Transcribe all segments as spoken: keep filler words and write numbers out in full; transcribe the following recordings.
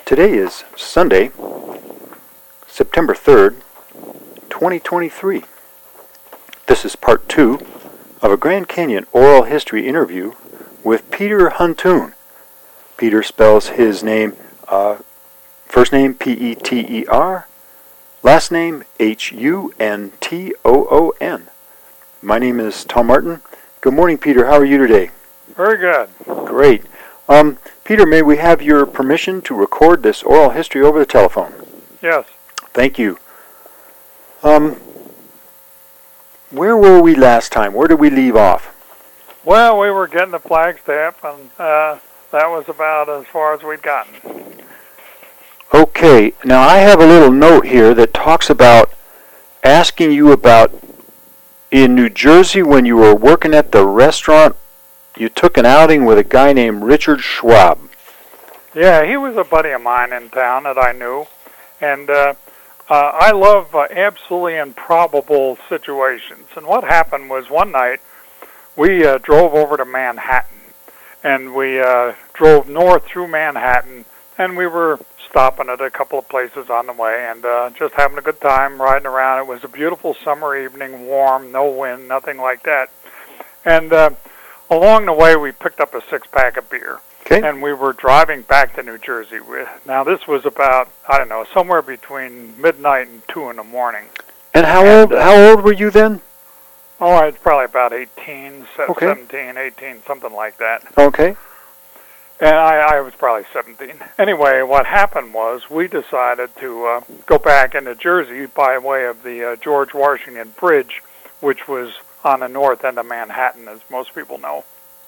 Today is Sunday, September third, twenty twenty-three. This is part two of a Grand Canyon oral history interview with Peter Huntoon. Peter spells his name, uh, first name P E T E R, last name H U N T O O N. My name is Tom Martin. Good morning, Peter. How are you today? Very good. Great. Um, Peter, may we have your permission to record this oral history over the telephone? Yes. Thank you. Um, where were we last time? Where did we leave off? Well, we were getting the Flagstaff, and uh, that was about as far as we'd gotten. Okay. Now, I have a little note here that talks about asking you about in New Jersey when you were working at the restaurant, you took an outing with a guy named Richard Schwab. Yeah, he was a buddy of mine in town that I knew, and uh, uh, I love uh, absolutely improbable situations. And what happened was one night we uh, drove over to Manhattan, and we uh, drove north through Manhattan, and we were stopping at a couple of places on the way and uh, just having a good time riding around. It was a beautiful summer evening, warm, no wind, nothing like that. And uh, along the way, we picked up a six-pack of beer. Okay. And we were driving back to New Jersey. Now, this was about, I don't know, somewhere between midnight and two in the morning. And how and, old uh, How old were you then? Oh, I was probably about eighteen, Okay. seventeen, eighteen, something like that. Okay. And I, I was probably seventeen. Anyway, what happened was we decided to uh, go back into Jersey by way of the uh, George Washington Bridge, which was on the north end of Manhattan, as most people know.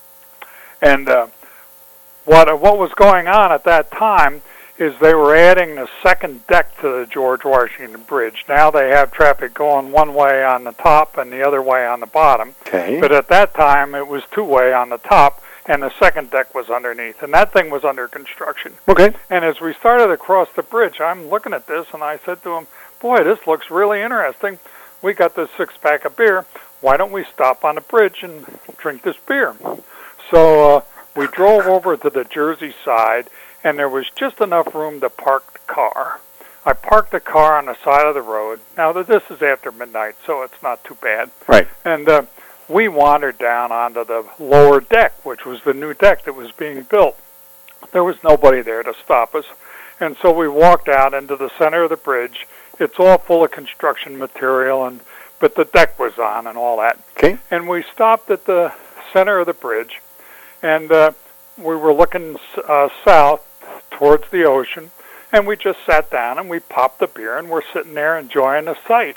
And uh, what uh, what was going on at that time is they were adding the second deck to the George Washington Bridge. Now they have traffic going one way on the top and the other way on the bottom. Okay. But at that time, it was two-way on the top, and the second deck was underneath. And that thing was under construction. Okay. And as we started across the bridge, I'm looking at this, and I said to him, boy, this looks really interesting. We got this six-pack of beer. Why don't we stop on the bridge and drink this beer? So uh, we drove over to the Jersey side, and there was just enough room to park the car. I parked the car on the side of the road. Now, this is after midnight, so it's not too bad. Right. And uh, we wandered down onto the lower deck, which was the new deck that was being built. There was nobody there to stop us. And so we walked out into the center of the bridge. It's all full of construction material, and but the deck was on and all that. Okay. And we stopped at the center of the bridge, and uh, we were looking uh, south towards the ocean, and we just sat down and we popped the beer, and we're sitting there enjoying the sight.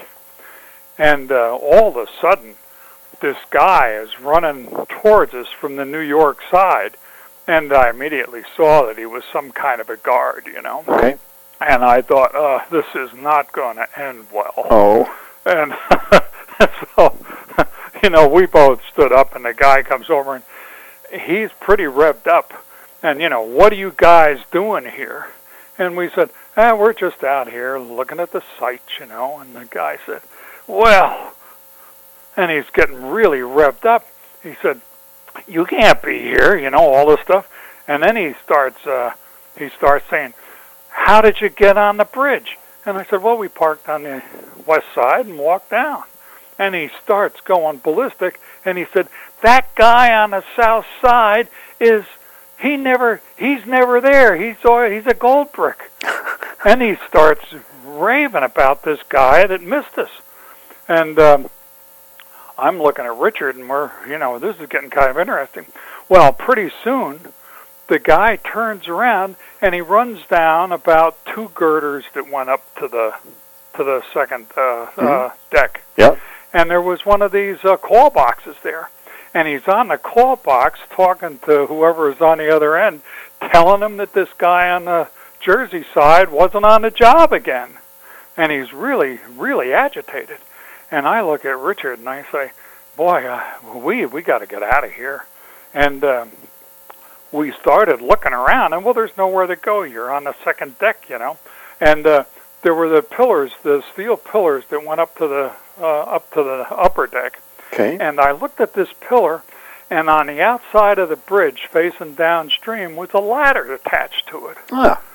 And uh, all of a sudden, this guy is running towards us from the New York side, and I immediately saw that he was some kind of a guard, you know. Okay. And I thought, uh, this is not going to end well. Oh. And so, you know, we both stood up, and the guy comes over, and he's pretty revved up. And, you know, what are you guys doing here? And we said, ah, we're just out here looking at the sights, you know. And the guy said, well, and he's getting really revved up. He said, you can't be here, you know, all this stuff. And then he starts, uh, he starts saying, how did you get on the bridge? And I said, well, we parked on the west side and walked down. And he starts going ballistic, and he said, that guy on the south side is, he never, he's never there. He's, he's a gold brick. And he starts raving about this guy that missed us. And um, I'm looking at Richard, and we're, you know, this is getting kind of interesting. Well, pretty soon, the guy turns around, and he runs down about two girders that went up to the to the second uh, mm-hmm. uh, deck. Yep. And there was one of these uh, call boxes there. And he's on the call box talking to whoever is on the other end, telling him that this guy on the Jersey side wasn't on the job again. And he's really, really agitated. And I look at Richard, and I say, boy, uh, we we got to get out of here. And uh, we started looking around, and, well, there's nowhere to go. You're on the second deck, you know. And uh, there were the pillars, the steel pillars that went up to the uh, up to the upper deck. Okay. And I looked at this pillar, and on the outside of the bridge, facing downstream, was a ladder attached to it. Ah.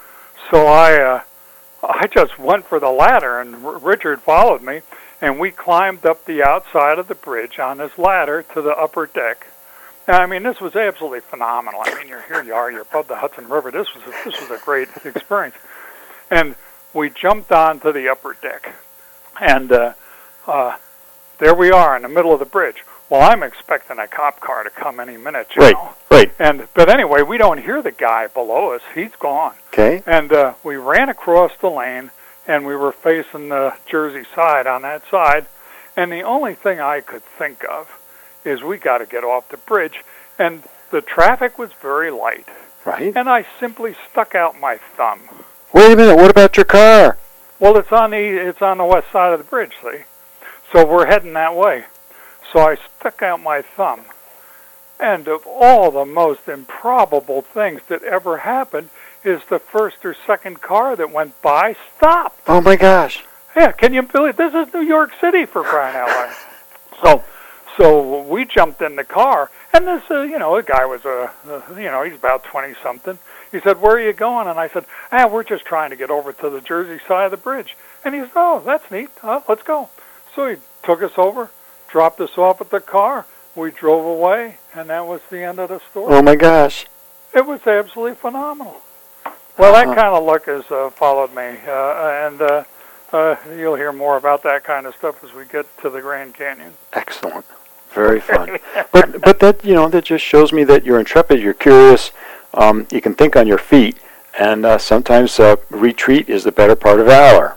so I uh, I just went for the ladder, and R- Richard followed me, and we climbed up the outside of the bridge on this ladder to the upper deck. And, I mean, this was absolutely phenomenal. I mean, you're here, you are, you're above the Hudson River. This was a, this was a great experience. And we jumped onto the upper deck, and uh, uh, there we are in the middle of the bridge. Well, I'm expecting a cop car to come any minute, you right, know. Right, And but anyway, we don't hear the guy below us. He's gone. Okay. And uh, we ran across the lane, and we were facing the Jersey side on that side. And the only thing I could think of is we got to get off the bridge. And the traffic was very light. Right. And I simply stuck out my thumb. Wait a minute. What about your car? Well, it's on the it's on the west side of the bridge, see? So we're heading that way. So I stuck out my thumb. And of all the most improbable things that ever happened is the first or second car that went by stopped. Oh, my gosh. Yeah, can you believe this is New York City, for crying out loud. So, so we jumped in the car, and this, uh, you know, the guy was, uh, uh, you know, he's about twenty-something. He said, "Where are you going?" And I said, "Ah, we're just trying to get over to the Jersey side of the bridge." And he said, "Oh, that's neat. Uh, let's go." So he took us over, dropped us off at the car. We drove away, and that was the end of the story. Oh, my gosh. It was absolutely phenomenal. Well, that Uh-huh. kind of luck has uh, followed me, uh, and uh, uh, you'll hear more about that kind of stuff as we get to the Grand Canyon. Excellent. Very fun. but but that, you know, that just shows me that you're intrepid, you're curious, um, you can think on your feet, and uh, sometimes uh, retreat is the better part of valor.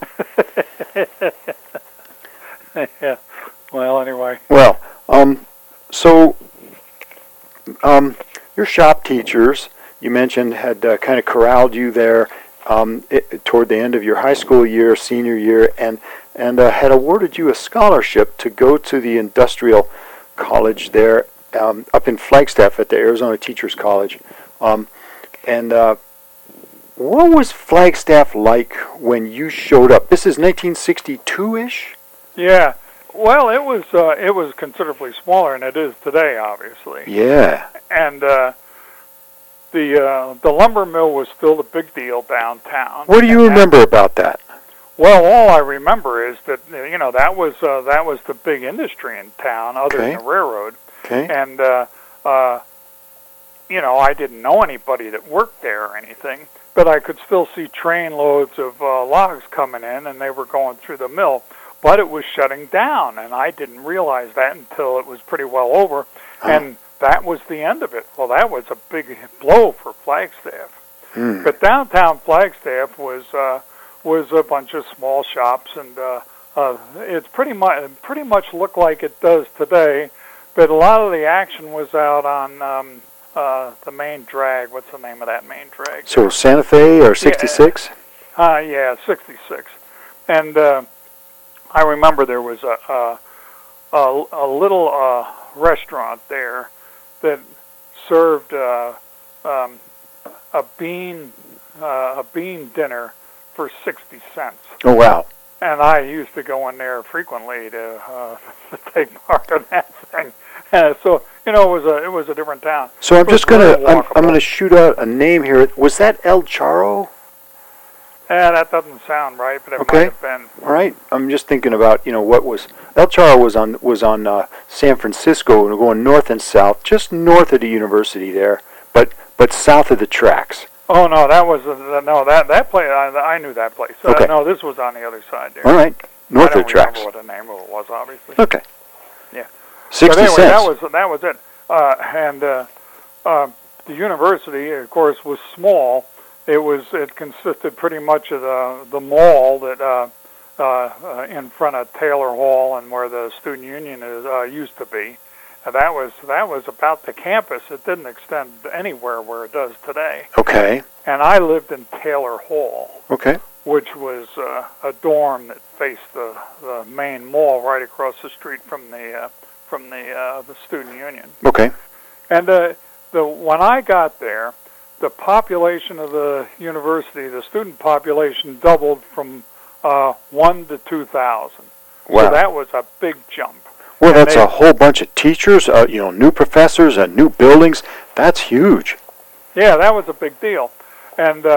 Yeah. Well, anyway. Well, um, so um, your shop teachers, you mentioned, had uh, kind of corralled you there um, it, toward the end of your high school year, senior year, and and uh, had awarded you a scholarship to go to the industrial college there um, up in Flagstaff at the Arizona Teachers College. Um, and uh, what was Flagstaff like when you showed up? This is nineteen sixty-two-ish? Yeah. Well, it was uh, it was considerably smaller than it is today, obviously. Yeah. And uh, the uh, the lumber mill was still the big deal downtown. What do you And remember that, about that? Well, all I remember is that you know that was uh, that was the big industry in town, other Okay. than the railroad. Okay. And uh, uh, you know, I didn't know anybody that worked there or anything, but I could still see train loads of uh, logs coming in, and they were going through the mill. But it was shutting down, and I didn't realize that until it was pretty well over, Huh. and that was the end of it. Well, that was a big blow for Flagstaff. Hmm. But downtown Flagstaff was uh, was a bunch of small shops, and uh, uh, it's pretty much pretty much looked like it does today. But a lot of the action was out on um, uh, the main drag. What's the name of that main drag? So Santa Fe or sixty-six? Uh, yeah, sixty-six. And uh, I remember there was a a, a, a little uh, restaurant there that served uh, um, a bean uh, a bean dinner for sixty cents. Oh, wow. And I used to go in there frequently to, uh, to take part in that thing. And so, you know, it was a it was a different town. So I'm It was just gonna very I'm, I'm walkable. gonna shoot out a name here. Was that El Charo? Yeah, that doesn't sound right, but it Okay. might have been. All right. I'm just thinking about, you know, what was El Charo was on was on uh, San Francisco, and going north and south, just north of the university there, but but south of the tracks. Oh no, that was uh, no that that place. I, I knew that place. Uh, Okay. No, this was on the other side there. All right. North I of don't the tracks. remember what the name of it was, obviously. Okay. Yeah. Sixty but anyway, cents. that was that was it. Uh, and uh, uh, the university, of course, was small. It was it consisted pretty much of the the mall that uh, uh, uh, in front of Taylor Hall and where the student union is uh, used to be. Uh, that was that was about the campus. It didn't extend anywhere where it does today. Okay. And I lived in Taylor Hall, Okay. which was uh, a dorm that faced the, the main mall right across the street from the uh, from the uh, the student union. Okay. And uh, the when I got there, the population of the university, the student population, doubled from uh, one to two thousand. Wow. So that was a big jump. Well, and that's they- a whole bunch of teachers, uh, you know, new professors and new buildings. That's huge. Yeah, that was a big deal. And uh,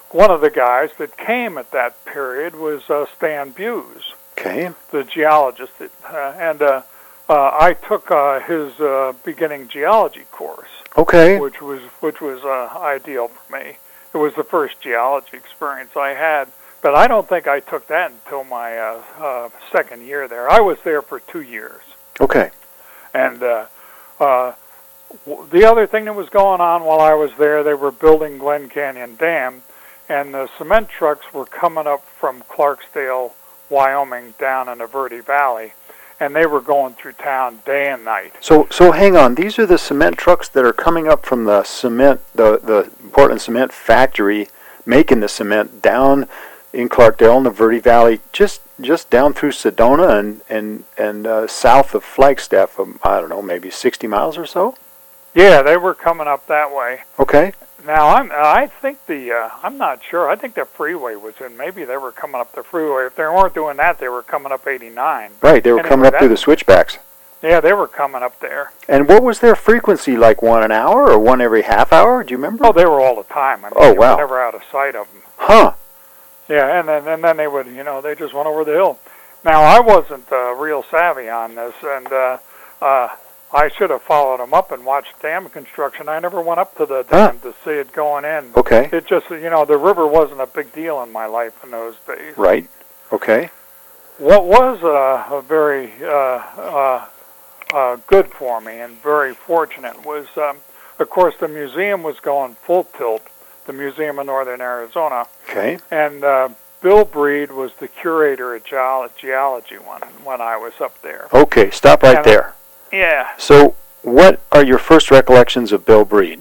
one of the guys that came at that period was uh, Stan Buse, Okay. the geologist, that, uh, and uh, uh, I took uh, his uh, beginning geology course, Okay. which was which was uh, ideal for me. It was the first geology experience I had, but I don't think I took that until my uh, uh, second year there. I was there for two years, Okay. and uh, uh, w- the other thing that was going on while I was there, they were building Glen Canyon Dam, and the cement trucks were coming up from Clarksdale, Wyoming, down in the Verde Valley, and they were going through town day and night. So, so hang on. These are the cement trucks that are coming up from the cement, the the Portland Cement Factory, making the cement down in Clarkdale in the Verde Valley, just just down through Sedona and and and uh, south of Flagstaff. Um, I don't know, maybe sixty miles or so. Yeah, they were coming up that way. Okay. Now I'm I think the uh, I'm not sure. I think the freeway was in. Maybe they were coming up the freeway. If they weren't doing that, they were coming up eighty-nine. Right. They were Anyway, coming up through that- the switchbacks. Yeah, they were coming up there. And what was their frequency like? One an hour or one every half hour? Do you remember? Oh, they were all the time. I mean, Oh, you wow. were never out of sight of them. Huh. Yeah, and then and then they would, you know, they just went over the hill. Now I wasn't uh, real savvy on this, and uh, uh, I should have followed them up and watched dam construction. I never went up to the dam Huh. to see it going in. Okay. It just, you know, the river wasn't a big deal in my life in those days. Right. Okay. What was uh, a very uh, uh, uh, good for me and very fortunate was, um, of course, the museum was going full tilt, the Museum of Northern Arizona, Okay. and uh, Bill Breed was the curator of geolo- geology when, when I was up there. Okay. Stop right And- there. Yeah. So, what are your first recollections of Bill Breed?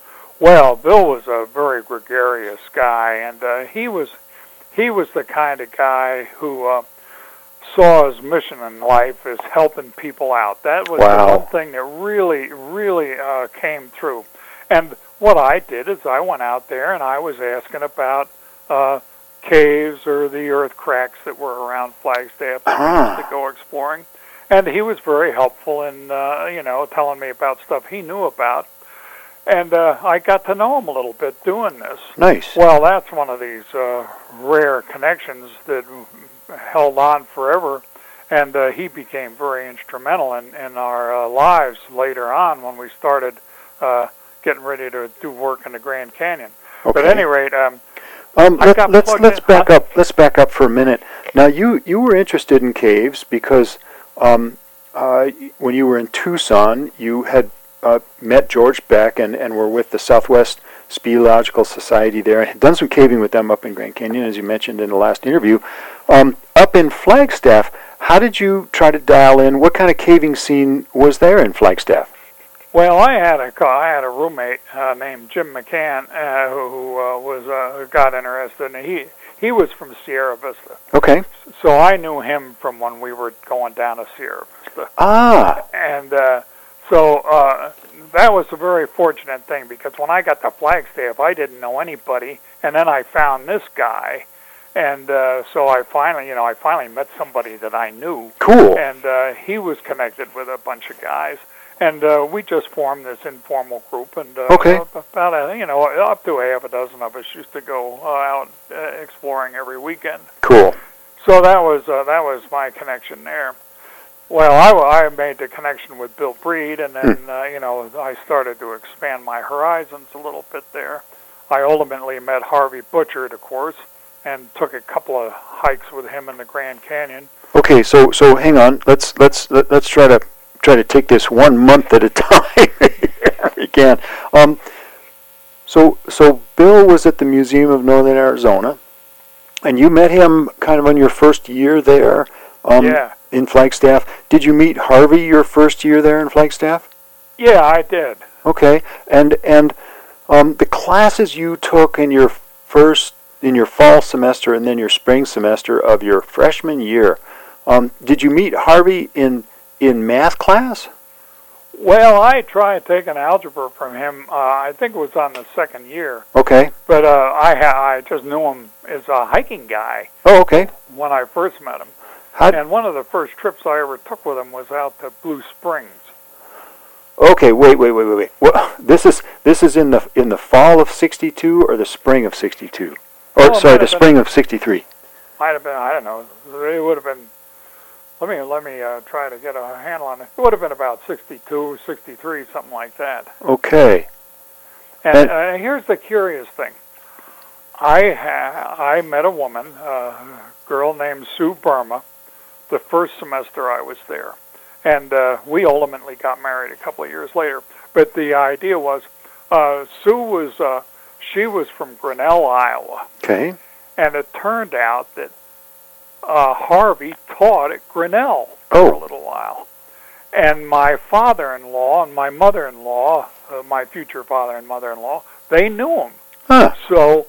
Well, Bill was a very gregarious guy, and uh, he was he was the kind of guy who uh, saw his mission in life as helping people out. That was Wow. the one thing that really, really uh, came through. And what I did is I went out there and I was asking about uh, caves or the earth cracks that were around Flagstaff that we Ah. used to go exploring. And he was very helpful in, uh, you know, telling me about stuff he knew about. And uh, I got to know him a little bit doing this. Nice. Well, that's one of these uh, rare connections that held on forever, and uh, he became very instrumental in, in our uh, lives later on when we started uh, getting ready to do work in the Grand Canyon. Okay. But at any rate, um, Um, I let, got let's plugged let's in- back huh? up. Let's back up for a minute. Now, you you were interested in caves because um, uh, when you were in Tucson, you had uh, met George Beck and, and were with the Southwest Speleological Society there, and had done some caving with them up in Grand Canyon, as you mentioned in the last interview. Um, up in Flagstaff, how did you try to dial in? What kind of caving scene was there in Flagstaff? well, I had a co- I had a roommate uh, named Jim McCann uh, who, who uh, was uh, who got interested, and he he was from Sierra Vista, Okay. so I knew him from when we were going down to Sierra Vista. Ah. And uh, so uh, that was a very fortunate thing, because when I got to Flagstaff, I didn't know anybody, and then I found this guy, and uh, so I finally, you know, I finally met somebody that I knew, Cool. and uh, he was connected with a bunch of guys, and uh, we just formed this informal group, and uh, Okay. about a, you know, up to a half a dozen of us used to go uh, out uh, exploring every weekend. Cool. So that was uh, that was my connection there. Well, I, I made the connection with Bill Breed, and then uh, you know I started to expand my horizons a little bit there. I ultimately met Harvey Butchert, of course, and took a couple of hikes with him in the Grand Canyon. Okay, so so hang on. Let's let's let, let's try to try to take this one month at a time. If we can. Um, so so Bill was at the Museum of Northern Arizona, and you met him kind of on your first year there. Um, Yeah. In Flagstaff. Did you meet Harvey your first year there in Flagstaff? Yeah, I did. Okay, and and um, the classes you took in your first in your fall semester and then your spring semester of your freshman year. Um, did you meet Harvey in in math class? Well, I tried taking algebra from him. Uh, I think it was on the second year, Okay. but uh, I ha- I just knew him as a hiking guy Oh, okay. when I first met him. How? And one of the first trips I ever took with him was out to Blue Springs. Okay. Wait. Wait. Wait. Wait. Wait. Well, this is this is in the in the fall of sixty-two or the spring of sixty-two. Or, well, sorry, the been, spring of sixty-three. Might have been, I don't know. It would have been, let me, let me uh, try to get a handle on it. It would have been about sixty-two, sixty-three, something like that. Okay. And, And uh, here's the curious thing. I ha- I met a woman, uh, a girl named Sue Burma, the first semester I was there. And uh, we ultimately got married a couple of years later. But the idea was, uh, Sue was, uh, she was from Grinnell, Iowa. okay. And it turned out that uh, Harvey taught at Grinnell Oh. for a little while. And my father-in-law and my mother-in-law, uh, my future father and mother-in-law, they knew him. Huh. So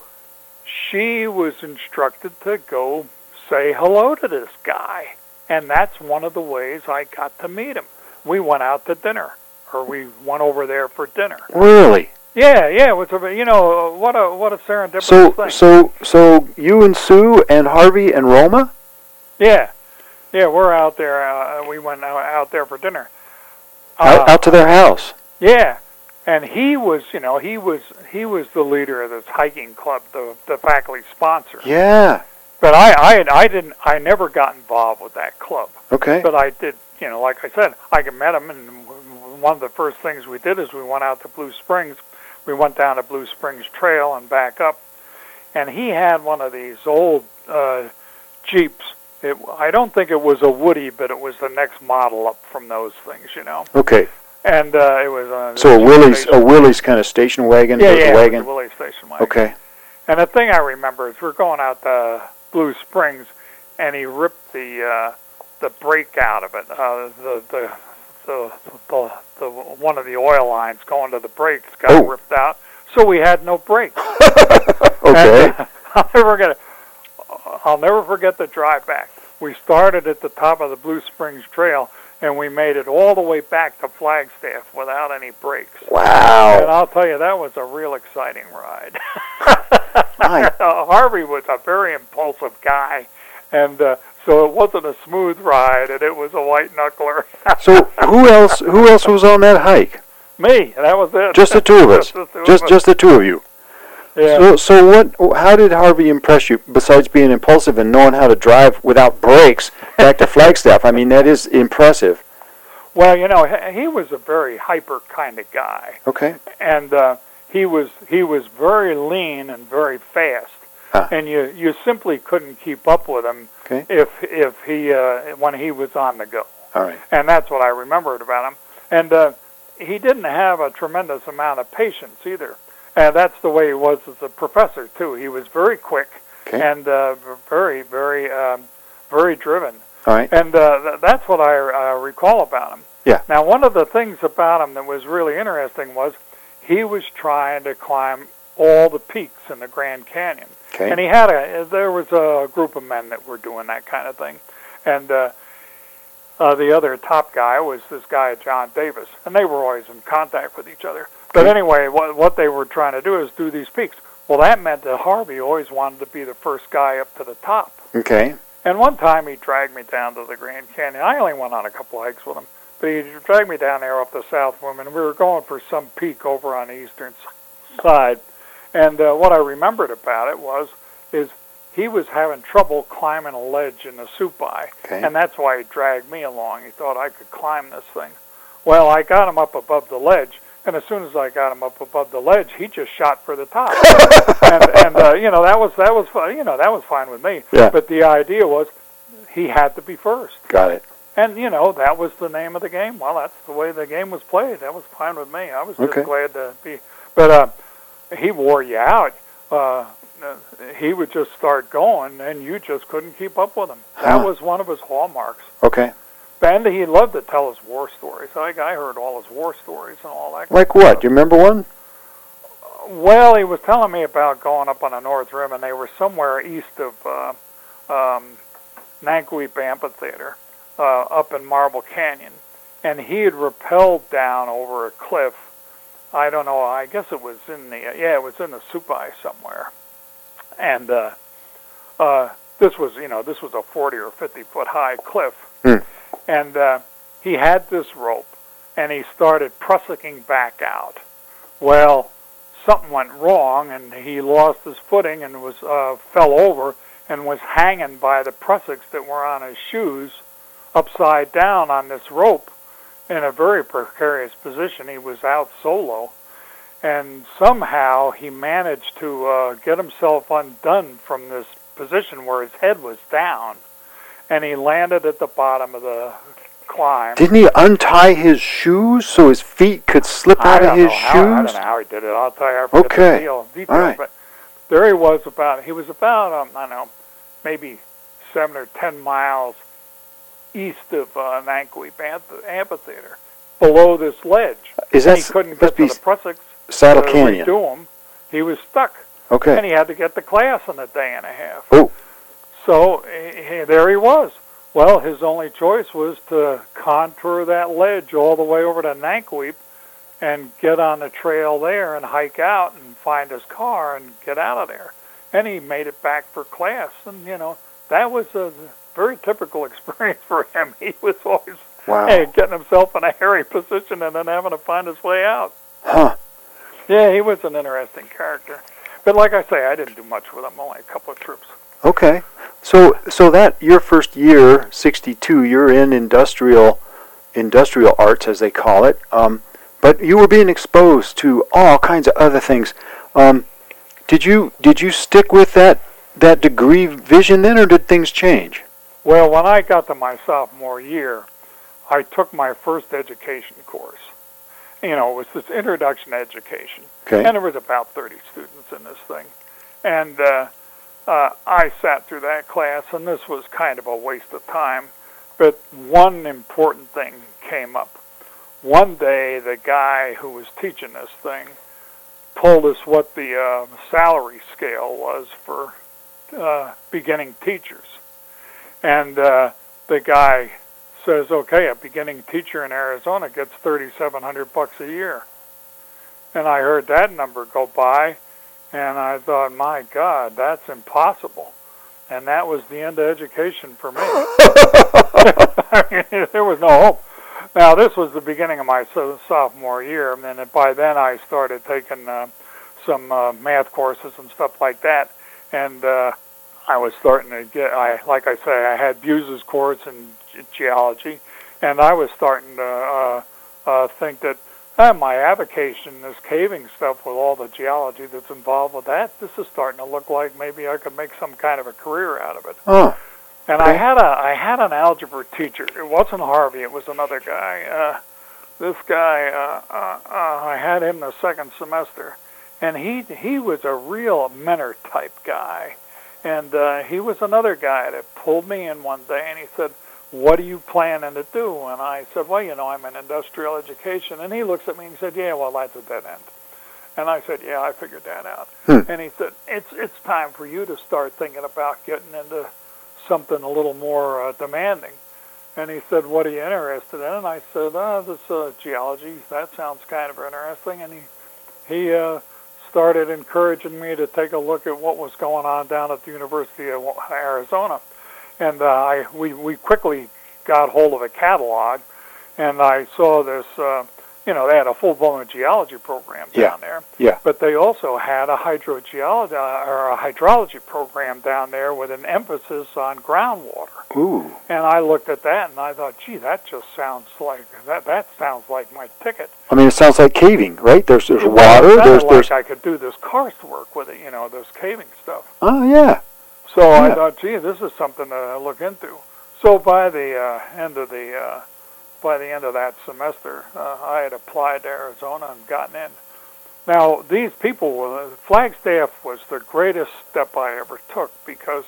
she was instructed to go say hello to this guy. And that's one of the ways I got to meet him. We went out to dinner, or we went over there for dinner. Really? Yeah, yeah. It was a, you know, what a what a serendipitous So, thing. so, so you and Sue and Harvey and Roma? Yeah, yeah. We're out there. Uh, we went out, out there for dinner. Out, Uh, out to their house? Yeah, and he was, you know, he was he was the leader of this hiking club, the the faculty sponsor. Yeah. But I I had, I didn't I never got involved with that club. Okay. But I did, you know, like I said, I met him, and one of the first things we did is we went out to Blue Springs. We went down to Blue Springs Trail and back up, and he had one of these old uh, Jeeps. It, I don't think it was a Woody, but it was the next model up from those things, you know. Okay. And uh, it was a So a Willys, station- a Willys kind of station wagon? yeah, or yeah, the it wagon? was a Willys station wagon. Okay. And the thing I remember is we're going out to Blue Springs, and he ripped the uh, the brake out of it. Uh, the, the the the the one of the oil lines going to the brakes got Oh. ripped out, so we had no brakes. Okay. And, uh, I'll never get. I'll never forget the drive back. We started at the top of the Blue Springs Trail, and we made it all the way back to Flagstaff without any brakes. And Wow. I'll tell you, that was a real exciting ride. My. uh, Harvey was a very impulsive guy, and uh, so it wasn't a smooth ride, and it was a white knuckler. So who else? Who else was on that hike? Me, that was it. Just the two of us. Just the two of Just, us. just the two of you. Yeah. So, so what? How did Harvey impress you? Besides being impulsive and knowing how to drive without brakes back to Flagstaff, I mean that is impressive. Well, you know, he he was a very hyper kind of guy, Okay. and uh, he was he was very lean and very fast, Huh. and you you simply couldn't keep up with him Okay. if if he uh, when he was on the go. All right. And that's what I remembered about him. And uh, he didn't have a tremendous amount of patience either. And that's the way he was as a professor too. He was very quick Okay. and uh, very, very, um, very driven. All right. And uh, th- that's what I uh, recall about him. Yeah. Now, one of the things about him that was really interesting was he was trying to climb all the peaks in the Grand Canyon. Okay. And he had a, there was a group of men that were doing that kind of thing. And uh, uh, the other top guy was this guy, John Davis. And they were always in contact with each other. But Okay. anyway, what, what they were trying to do is do these peaks. Well, that meant that Harvey always wanted to be the first guy up to the top. Okay. And one time he dragged me down to the Grand Canyon. I only went on a couple hikes with him. But he dragged me down there up the South Rim, and we were going for some peak over on the eastern side. And uh, what I remembered about it was, is he was having trouble climbing a ledge in the Supai. Okay. And that's why he dragged me along. He thought I could climb this thing. Well, I got him up above the ledge, and as soon as I got him up above the ledge, he just shot for the top. and and uh, you know, that was that was fine. You know, that was fine with me. Yeah. But the idea was he had to be first. Got it. And, you know, that was the name of the game. Well, that's the way the game was played. That was fine with me. I was just Okay. glad to be. But uh, he wore you out. Uh, he would just start going, and you just couldn't keep up with him. That Huh. was one of his hallmarks. Okay. And he loved to tell his war stories. I, I heard all his war stories and all that. Like kind of what? stuff. Do you remember one? Well, he was telling me about going up on the North Rim, and they were somewhere east of uh, um, Nankoweap Amphitheater, uh, up in Marble Canyon. And he had rappelled down over a cliff. I don't know, I guess it was in the, yeah, it was in the Supai somewhere. And uh, uh, this was, you know, this was a forty or fifty foot high cliff. Hmm. And uh, he had this rope, and he started prussicking back out. Well, something went wrong, and he lost his footing and was uh, fell over and was hanging by the prussics that were on his shoes upside down on this rope in a very precarious position. He was out solo, and somehow he managed to uh, get himself undone from this position where his head was down, and he landed at the bottom of the climb. Didn't he untie his shoes so his feet could slip out of his how, shoes? I don't know how he did it. I'll tell you. I forget Okay. the deal, detail, All right. But there he was about, he was about, um, I don't know, maybe seven or ten miles east of uh, Nankoweap Amphitheater, below this ledge. Is that he couldn't must get be to the prussics Saddle to Canyon? redo him. He was stuck. Okay. And he had to get to class in a day and a half. Oh. So he, there he was. Well, his only choice was to contour that ledge all the way over to Nankoweap and get on the trail there and hike out and find his car and get out of there. And he made it back for class. And, you know, that was a very typical experience for him. He was always Wow. hey, getting himself in a hairy position and then having to find his way out. Huh. Yeah, he was an interesting character. But like I say, I didn't do much with him, only a couple of trips. Okay. So so that your first year, sixty-two, you're in industrial industrial arts, as they call it. Um, but you were being exposed to all kinds of other things. Um, did you did you stick with that that degree vision then, or did things change? Well, when I got to my sophomore year, I took my first education course. You know, it was this introduction to education. Okay. And there was about thirty students in this thing. And uh, uh, I sat through that class, and this was kind of a waste of time. But one important thing came up. One day, the guy who was teaching this thing told us what the uh, salary scale was for uh, beginning teachers. And uh, the guy says, okay, a beginning teacher in Arizona gets thirty-seven hundred bucks a year. And I heard that number go by, and I thought, my God, that's impossible. And that was the end of education for me. I mean, there was no hope. Now, this was the beginning of my so- sophomore year, and then by then I started taking uh, some uh, math courses and stuff like that. And uh, I was starting to get, I like I say, I had Buse's course in ge- geology, and I was starting to uh, uh, think that uh, my avocation, this caving stuff with all the geology that's involved with that, this is starting to look like maybe I could make some kind of a career out of it. Oh. And I had a I had an algebra teacher. It wasn't Harvey. It was another guy. Uh, this guy, uh, uh, uh, I had him the second semester, and he he was a real mentor type guy. And uh, he was another guy that pulled me in one day, and he said, "What are you planning to do?" And I said, "Well, you know, I'm in industrial education." And he looks at me and he said, "Yeah, well, that's a dead end." And I said, "Yeah, I figured that out." Hmm. And he said, "It's it's time for you to start thinking about getting into something a little more uh, demanding." And he said, "What are you interested in?" And I said, "Oh, this uh, geology. That sounds kind of interesting." And he he uh, started encouraging me to take a look at what was going on down at the University of Arizona. And uh, I we we quickly got hold of a catalog, and I saw this. Uh, you know, they had a full-blown geology program down Yeah. there. Yeah. But they also had a hydrogeology uh, or a hydrology program down there with an emphasis on groundwater. Ooh. And I looked at that and I thought, gee, that just sounds like that. That sounds like my ticket. I mean, it sounds like caving, right? There's there's It water. sounded There's like there's. I could do this karst work with it. You know, this caving stuff. Oh yeah. So I Yeah. thought, gee, this is something to look into. So by the uh, end of the uh, by the end of that semester, uh, I had applied to Arizona and gotten in. Now, these people, uh, Flagstaff was the greatest step I ever took because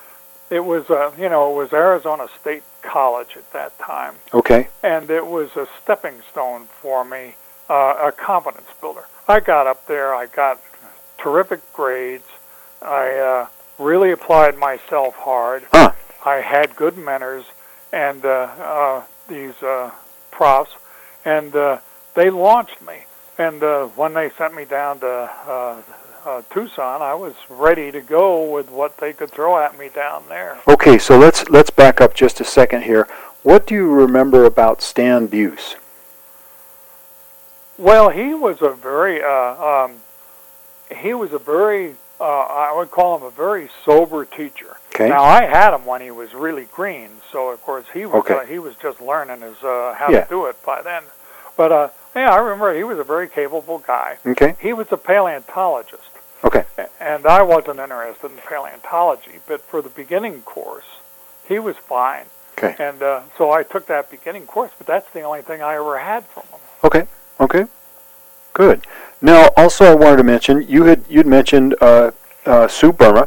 it was, uh, you know, it was Arizona State College at that time, Okay. and it was a stepping stone for me, uh, a confidence builder. I got up there, I got terrific grades, I uh, really applied myself hard, Huh. I had good mentors, and uh, uh, these uh, profs, and uh, they launched me. And uh, when they sent me down to uh, uh, Tucson, I was ready to go with what they could throw at me down there. Okay. So let's let's back up just a second here. What do you remember about Stan Buse? Well, he was a very uh, um, he was a very, uh, I would call him a very sober teacher. Okay. Now, I had him when he was really green, so of course he was Okay. uh, he was just learning his uh, how Yeah. to do it by then. But uh, yeah, I remember he was a very capable guy. Okay. He was a paleontologist, Okay. and I wasn't interested in paleontology, but for the beginning course, he was fine. Okay. And uh, so I took that beginning course, but that's the only thing I ever had from him. Okay. Okay. Good. Now, also, I wanted to mention you had you'd mentioned uh, uh, Sue Burma,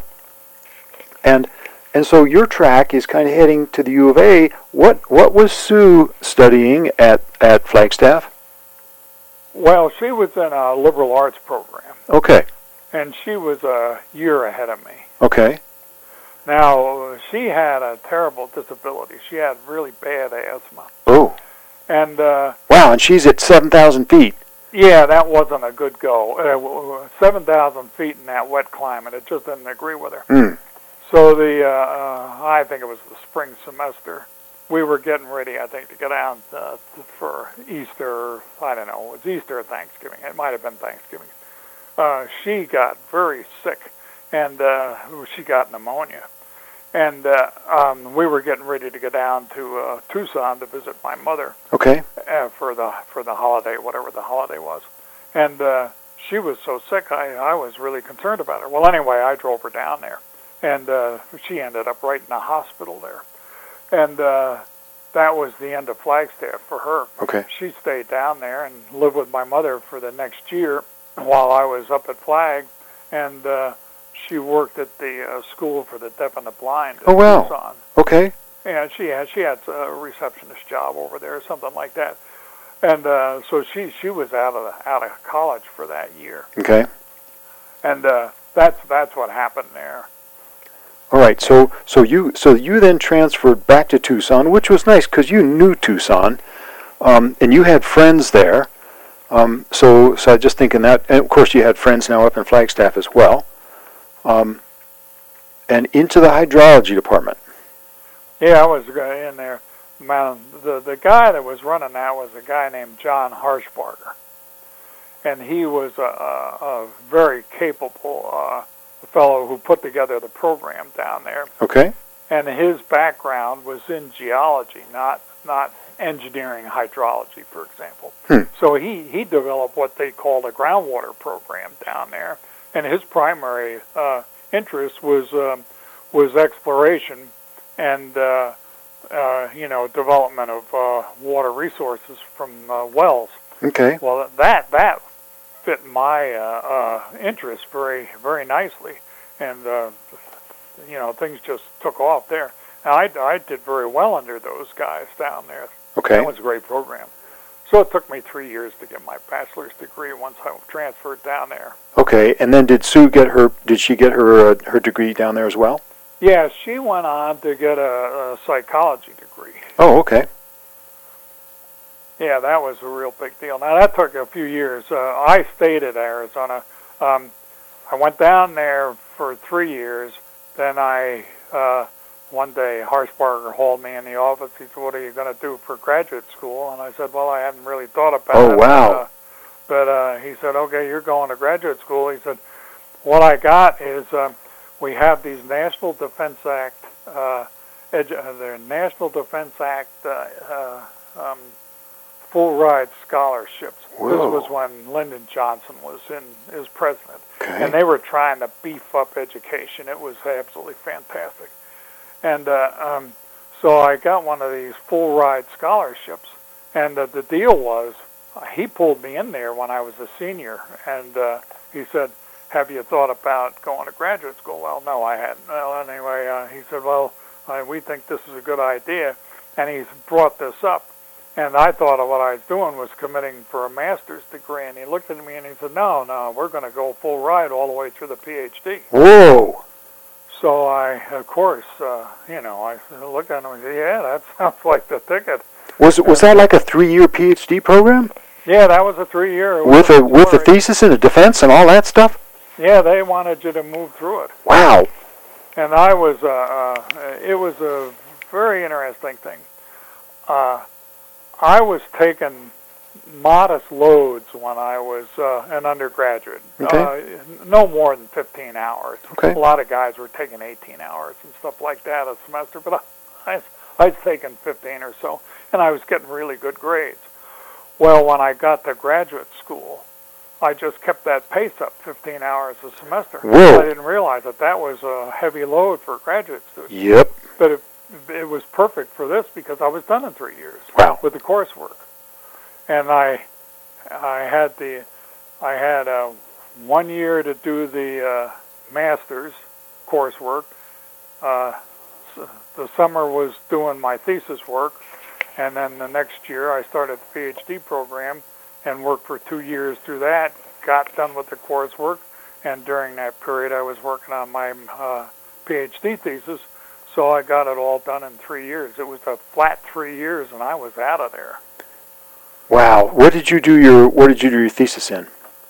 and and so your track is kind of heading to the U of A. What what was Sue studying at at Flagstaff? Well, she was in a liberal arts program, Okay. and she was a year ahead of me. Okay. Now, she had a terrible disability. She had really bad asthma. Oh. And, uh, Wow. And she's at seven thousand feet. yeah, that wasn't a good go. Uh, seven thousand feet in that wet climate, it just didn't agree with her. Mm. So the, uh, uh, I think it was the spring semester, we were getting ready, I think, to go down uh, for Easter. I don't know, it was Easter or Thanksgiving. It might have been Thanksgiving. Uh, she got very sick, and uh, she got pneumonia. And uh, um, we were getting ready to go down to uh, Tucson to visit my mother Okay. uh, for the for the holiday, whatever the holiday was. And uh, she was so sick, I, I was really concerned about her. Well, anyway, I drove her down there, and uh, she ended up right in the hospital there. And uh, that was the end of Flagstaff for her. Okay. She stayed down there and lived with my mother for the next year while I was up at Flag, and uh, she worked at the uh, School for the Deaf and the Blind in Oh, wow. Tucson. Okay. Yeah, she had she had a receptionist job over there, or something like that. And uh, so she she was out of the, out of college for that year. Okay. And uh, that's that's what happened there. All right. So so you so you then transferred back to Tucson, which was nice because you knew Tucson, um, and you had friends there. Um, so so I just thinking that, and of course you had friends now up in Flagstaff as well. Um, and into the hydrology department. Yeah, I was in there. Man, the the guy that was running that was a guy named John Harshbarger, and he was a, a, a very capable uh, fellow who put together the program down there. Okay. And his background was in geology, not not engineering hydrology, for example. Hmm. So he, he developed what they called a groundwater program down there, and his primary uh, interest was um, was exploration and uh, uh, you know development of uh, water resources from uh, wells. Okay. Well, that that fit my uh, uh, interest very very nicely, and uh, you know things just took off there. And I I did very well under those guys down there. Okay. That was a great program. So it took me three years to get my bachelor's degree once I transferred down there. Okay. And then did Sue get her? Did she get her uh, her degree down there as well? Yeah, she went on to get a, a psychology degree. Oh, okay. Yeah, that was a real big deal. Now, that took a few years. Uh, I stayed at Arizona. Um, I went down there for three years. Then I, uh, one day, Harshbarger hauled me in the office. He said, "What are you going to do for graduate school?" And I said, "Well, I hadn't really thought about Oh, it." wow. Uh, but uh, he said, "Okay, you're going to graduate school." He said, "What I got is uh, we have these National Defense Act, uh, edu- uh, the National Defense Act uh, uh, um, full ride scholarships." Whoa. This was when Lyndon Johnson was in as president, Okay. and they were trying to beef up education. It was absolutely fantastic, and uh, um, so I got one of these full ride scholarships, and uh, the deal was uh, he pulled me in there when I was a senior, and uh, he said, "Have you thought about going to graduate school?" Well, no, I hadn't. Well, anyway, uh, he said, "Well, uh, we think this is a good idea," and he's brought this up. And I thought of what I was doing was committing for a master's degree, and he looked at me and he said, "No, no, we're going to go full ride all the way through the P H D." Whoa. So I, of course, uh, you know, I looked at him and said, "Yeah, that sounds like the ticket." Was it was that like a three-year P H D program Yeah, that was a three-year. with a with a thesis and a defense and all that stuff? Yeah, they wanted you to move through it. Wow. And I was, uh, uh, it was a very interesting thing. Uh, I was taken modest loads when I was uh, an undergraduate. Okay. Uh, no more than fifteen hours. Okay. A lot of guys were taking eighteen hours and stuff like that a semester, but I, I, I was taking fifteen or so, and I was getting really good grades. Well, when I got to graduate school, I just kept that pace up, fifteen hours a semester. Whoa. I didn't realize that that was a heavy load for graduate students. Yep. But it, it was perfect for this because I was done in three years. Wow. With the coursework. And I I had the I had uh, one year to do the uh, master's coursework. Uh, the summer was doing my thesis work, and then the next year I started the PhD program and worked for two years through that. Got done with the coursework, and during that period I was working on my uh, PhD thesis. So I got it all done in three years. It was a flat three years, and I was out of there. Wow. What did you do your What did you do your thesis in?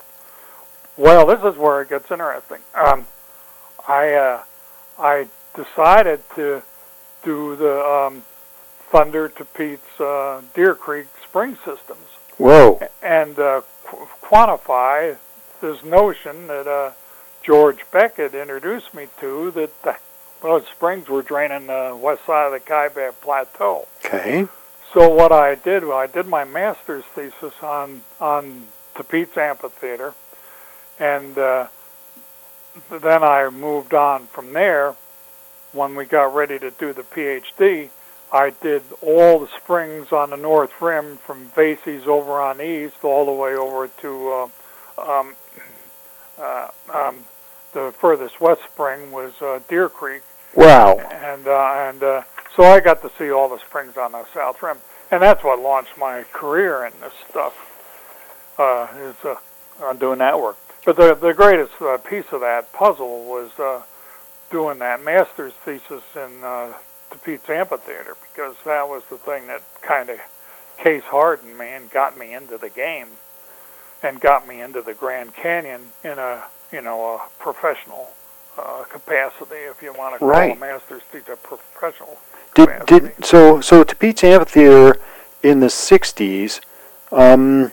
Well, this is where it gets interesting. Um, I uh, I decided to do the um, Thunder to Pete's uh, Deer Creek spring systems. Whoa. And uh, qu- quantify this notion that uh, George Beckett introduced me to, that the, well, springs were draining the west side of the Kaibab Plateau. Okay. So what I did, well, I did my master's thesis on on Tapeats Amphitheater, and uh, then I moved on from there. When we got ready to do the PhD, I did all the springs on the North Rim from Vasey's over on the east all the way over to uh, um, uh, um, the furthest west spring was uh, Deer Creek. Wow. And uh, and uh, so I got to see all the springs on the South Rim, and that's what launched my career in this stuff. Uh, is uh, on doing that work. But the the greatest uh, piece of that puzzle was uh, doing that master's thesis in uh, Tapeats Amphitheater, because that was the thing that kind of case hardened me and got me into the game, and got me into the Grand Canyon in a you know a professional uh, capacity, if you want to call right. a master's thesis a professional did, capacity. Did so so Tapeats Amphitheater in the sixties. Um,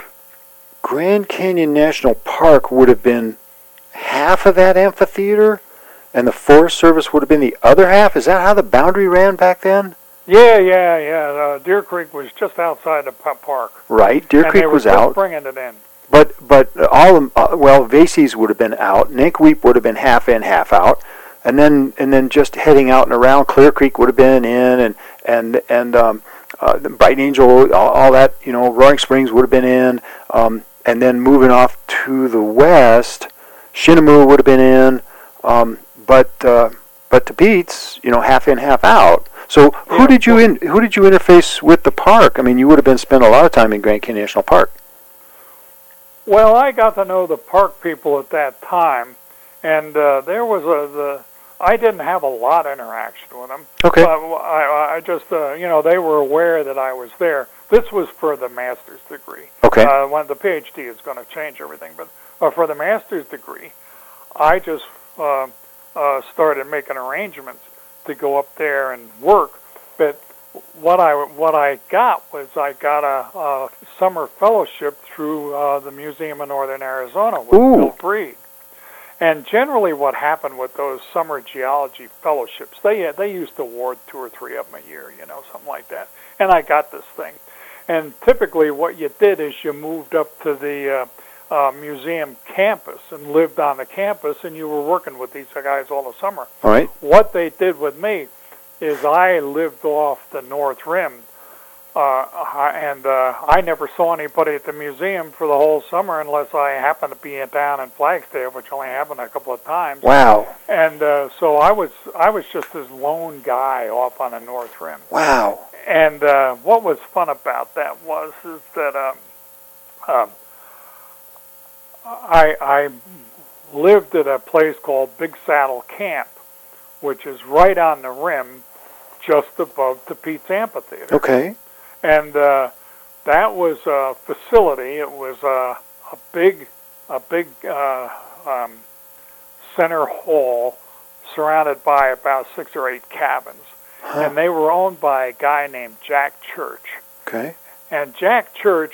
Grand Canyon National Park would have been half of that amphitheater, and the Forest Service would have been the other half. Is that how the boundary ran back then? Yeah, yeah, yeah. Uh, Deer Creek was just outside the park. Right, Deer and Creek they were was just out. bringing it in. But but all of, uh, well, Vasey's would have been out. Ninkweep would have been half in, half out, and then and then just heading out and around. Clear Creek would have been in, and and and um, uh, Bright Angel, all, all that. You know, Roaring Springs would have been in. Um, And then moving off to the west, Shinnemoo would have been in, um, but uh, but Tapeats, you know, half in, half out. So who yeah, did you in, who did you interface with the park? I mean, you would have been spent a lot of time in Grand Canyon National Park. Well, I got to know the park people at that time, and uh, there was a the. I didn't have a lot of interaction with them. Okay. But I, I just, uh, you know, they were aware that I was there. This was for the master's degree. Okay. Uh, when the PhD is going to change everything, but uh, for the master's degree, I just uh, uh, started making arrangements to go up there and work. But what I what I got was I got a, a summer fellowship through uh, the Museum of Northern Arizona with Ooh. Bill Breed. And generally what happened with those summer geology fellowships, they they used to award two or three of them a year, you know, something like that. And I got this thing. And typically what you did is you moved up to the uh, uh, museum campus and lived on the campus, and you were working with these guys all the summer. All right. What they did with me is I lived off the North Rim, uh, and uh, I never saw anybody at the museum for the whole summer unless I happened to be down in Flagstaff, which only happened a couple of times. Wow. And uh, so I was I was just this lone guy off on the North Rim. Wow. And uh, what was fun about that was is that um, um, I I lived at a place called Big Saddle Camp, which is right on the rim, just above Tapeats Amphitheater. Okay. And uh, that was a facility. It was a, a big, a big uh, um, center hall surrounded by about six or eight cabins. Huh. And they were owned by a guy named Jack Church. Okay. And Jack Church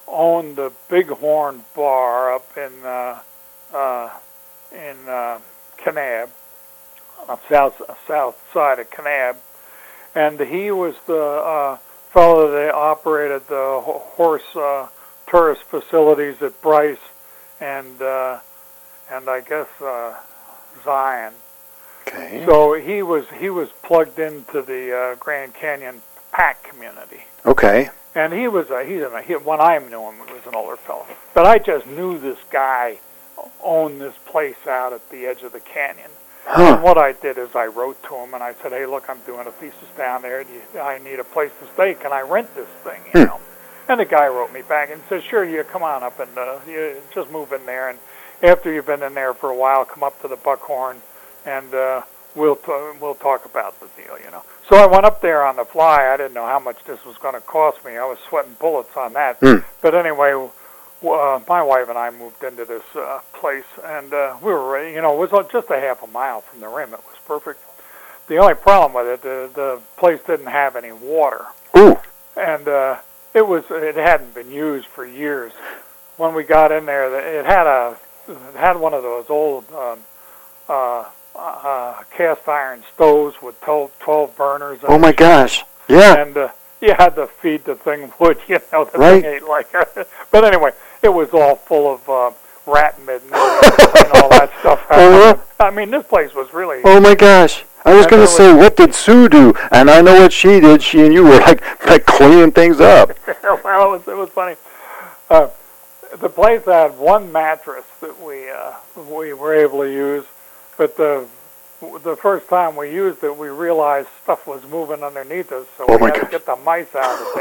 owned the Bighorn Bar up in uh, uh, in uh, Kanab, on south south side of Kanab, and he was the uh, fellow that operated the horse uh, tourist facilities at Bryce and uh, and I guess uh, Zion. Okay. So he was he was plugged into the uh, Grand Canyon pack community. Okay. And he was a, he's a, he, when I knew him, he was an older fellow. But I just knew this guy owned this place out at the edge of the canyon. Huh. And what I did is I wrote to him and I said, hey, look, I'm doing a thesis down there. Do you, I need a place to stay. Can I rent this thing? You Hmm. know. And the guy wrote me back and said, sure, you come on up and uh, you just move in there. And after you've been in there for a while, come up to the Buckhorn and uh, we'll t- we'll talk about the deal, you know. So I went up there on the fly. I didn't know how much this was going to cost me. I was sweating bullets on that. Hmm. But anyway, uh, my wife and I moved into this uh, place, and uh, we were ready. You know, it was just a half a mile from the rim. It was perfect. The only problem with it, the, the place didn't have any water. Ooh. And uh, it was it hadn't been used for years. When we got in there, it had a it had one of those old um, uh, uh, cast iron stoves with twelve, twelve burners. Oh my gosh. Yeah. And uh, you had to feed the thing wood. You know, the Right. thing ate like. But anyway, it was all full of uh, rat mittens and all that stuff. Uh-huh. I mean, this place was really. Oh my gosh. I was And going to there say, what did Sue do? And I know what she did. She and you were like, like cleaning things up. Well, it was, it was funny. Uh, the place had one mattress that we uh, we were able to use, but the the first time we used it, we realized stuff was moving underneath us, so Oh we my had gosh. to get the mice out of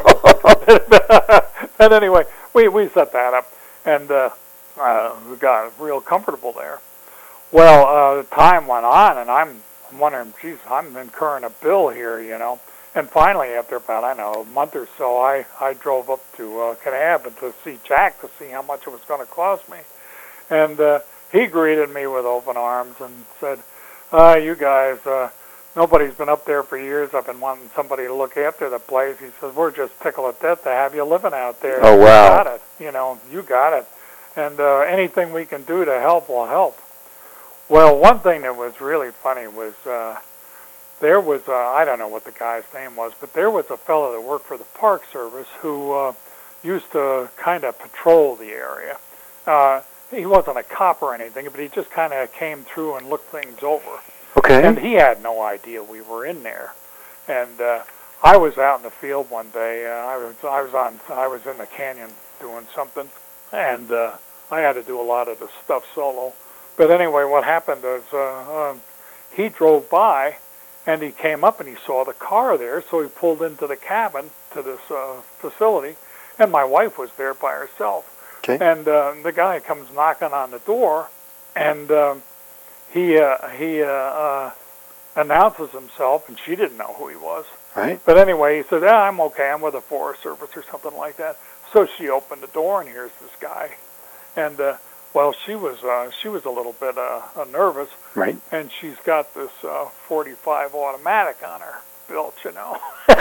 the damn thing. And anyway, we, we set that up, and uh, uh, we got real comfortable there. Well, uh, time went on, and I'm wondering, geez, I'm incurring a bill here, you know. And finally, after about, I don't know, a month or so, I, I drove up to uh, Kanab and to see Jack to see how much it was going to cost me. And uh, he greeted me with open arms and said, uh, you guys, uh, nobody's been up there for years. I've been wanting somebody to look after the place. He says, we're just tickled to death to have you living out there. Oh, wow. You got it. You know, you got it. And uh, anything we can do to help will help. Well, one thing that was really funny was uh, there was, uh, I don't know what the guy's name was, but there was a fellow that worked for the Park Service who uh, used to kind of patrol the area. Uh, he wasn't a cop or anything, but he just kind of came through and looked things over. Okay. And he had no idea we were in there. And uh, I was out in the field one day. Uh, I was I was on I was in the canyon doing something, and uh, I had to do a lot of the stuff solo. But anyway, what happened is uh, um, he drove by, and he came up and he saw the car there, so he pulled into the cabin to this uh, facility, and my wife was there by herself. Okay. And uh, the guy comes knocking on the door, and um, he uh, he uh, uh, announces himself, and she didn't know who he was. Right. But anyway, he said, ah, I'm okay, I'm with the Forest Service or something like that. So she opened the door, and here's this guy. And, uh, well, she was uh, she was a little bit uh, uh, nervous. Right. And she's got this uh, forty-five automatic on her belt, you know.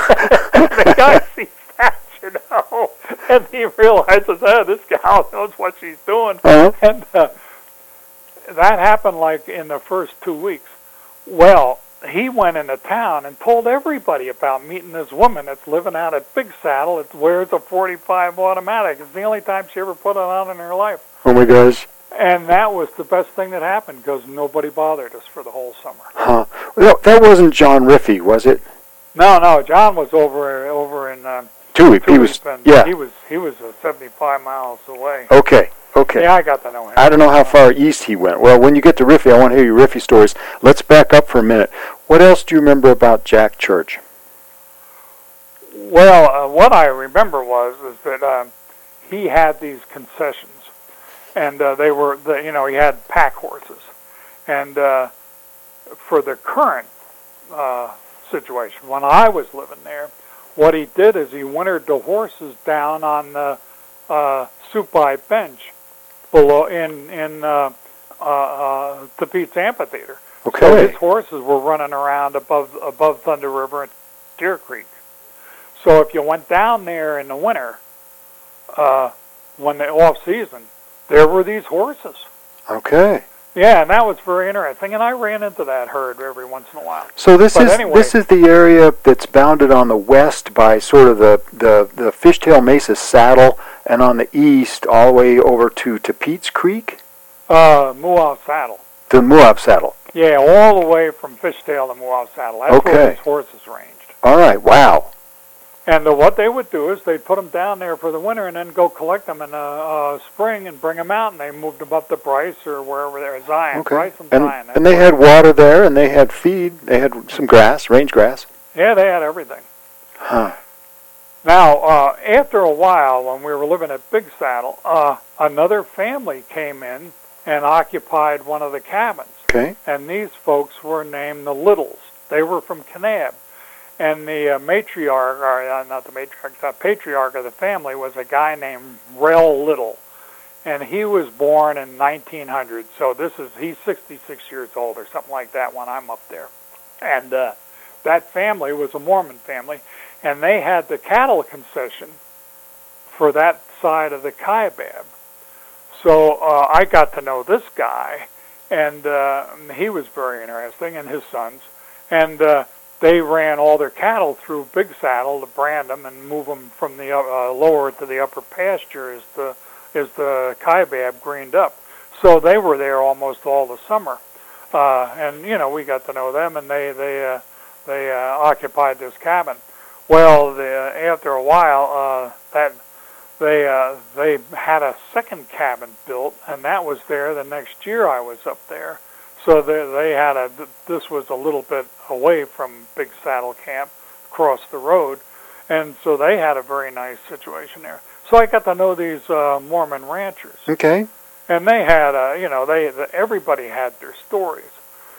The guy sees that, you know, and he realizes, oh, this gal knows what she's doing. Uh-huh. And uh, that happened like in the first two weeks. Well, he went into town and told everybody about meeting this woman that's living out at Big Saddle. It wears a forty-five automatic. It's the only time she ever put it on in her life. Oh my gosh. And that was the best thing that happened because nobody bothered us for the whole summer. Huh. Well, that wasn't John Riffey, was it? No, no, John was over over in um, Tui. He was. and Yeah. He was he was uh, seventy-five miles away. Okay. Okay. Yeah, I got to know him. I don't know how far east he went. Well, when you get to Riffey, I want to hear your Riffey stories. Let's back up for a minute. What else do you remember about Jack Church? Well, uh, what I remember was is that um, he had these concessions, and uh, they were, the, you know, he had pack horses, and uh, for the current uh, situation, when I was living there, what he did is he wintered the horses down on the uh, Supai Bench below in in uh, uh, uh, the Pete's Amphitheater. Okay. So his horses were running around above above Thunder River and Deer Creek. So if you went down there in the winter, uh, when the off season, there were these horses. Okay. Yeah, and that was very interesting, and I ran into that herd every once in a while. So this but is anyway, this is the area that's bounded on the west by sort of the, the, the Fishtail Mesa Saddle, and on the east all the way over to Tapeats Creek? Uh, Mooaw Saddle. The Mooaw Saddle. Yeah, all the way from Fishtail to Mooaw Saddle. That's Okay. where these horses ranged. All right, wow. And uh, what they would do is they'd put them down there for the winter and then go collect them in the uh, spring and bring them out, and they moved them up to Bryce or wherever they're, Zion, Okay. Bryce and, And, Zion. and they had water there, and they had feed. They had some grass, range grass. Yeah, they had everything. Huh. Now, uh, after a while, when we were living at Big Saddle, uh, another family came in and occupied one of the cabins. Okay. And these folks were named the Littles. They were from Kanab. And the uh, matriarch, or uh, not the matriarch, the patriarch of the family was a guy named Rel Little. And he was born in nineteen hundred. So this is, he's sixty-six years old or something like that when I'm up there. And uh, that family was a Mormon family. And they had the cattle concession for that side of the Kaibab. So uh, I got to know this guy, and uh, he was very interesting, and his sons. And uh, they ran all their cattle through Big Saddle to brand them and move them from the uh, lower to the upper pasture as the as the Kaibab greened up. So they were there almost all the summer, uh, and you know we got to know them, and they they uh, they uh, occupied this cabin. Well, the, after a while, uh, that they uh, they had a second cabin built, and that was there the next year I was up there. So they, they had a, this was a little bit away from Big Saddle Camp, across the road, and so they had a very nice situation there. So I got to know these uh, Mormon ranchers. Okay. And they had, uh, you know, they everybody had their stories.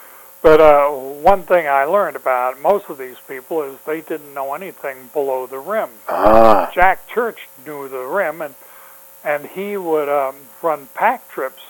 But uh, one thing I learned about most of these people is they didn't know anything below the rim. Ah. Jack Church knew the rim, and and he would um, run pack trips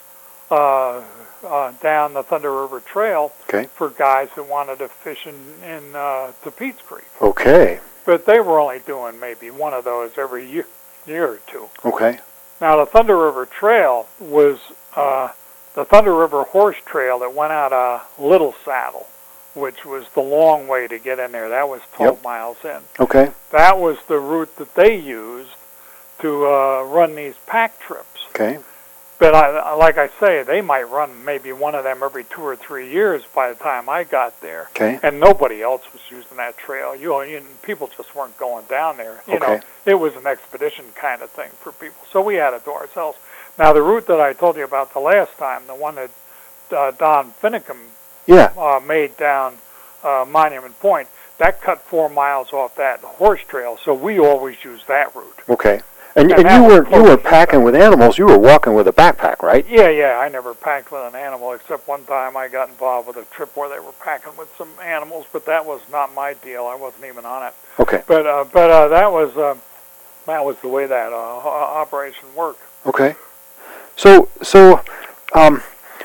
uh, uh, down the Thunder River Trail Okay. for guys that wanted to fish in, in uh, Tapeats Creek. Okay. But they were only doing maybe one of those every year, year or two. Okay. Now, the Thunder River Trail was uh, the Thunder River Horse Trail that went out of Little Saddle, which was the long way to get in there. That was twelve Yep. miles in. Okay. That was the route that they used to uh, run these pack trips. Okay. But I, like I say, they might run maybe one of them every two or three years by the time I got there. Okay. And nobody else was using that trail. You know, you, people just weren't going down there. You Okay. know, it was an expedition kind of thing for people. So we had it to ourselves. Now, the route that I told you about the last time, the one that uh, Don Finicum Yeah. uh, made down uh, Monument Point, that cut four miles off that horse trail. So we always used that route. Okay. And, And and that you was weren't you close weren't to packing with animals. You were walking with a backpack, right? Yeah, yeah, I never packed with an animal, except one time I got involved with a trip where they were packing with some animals, but that was not my deal. I wasn't even on it. Okay. But uh, but uh, that was uh, that was the way that uh, operation worked. Okay. So so, um,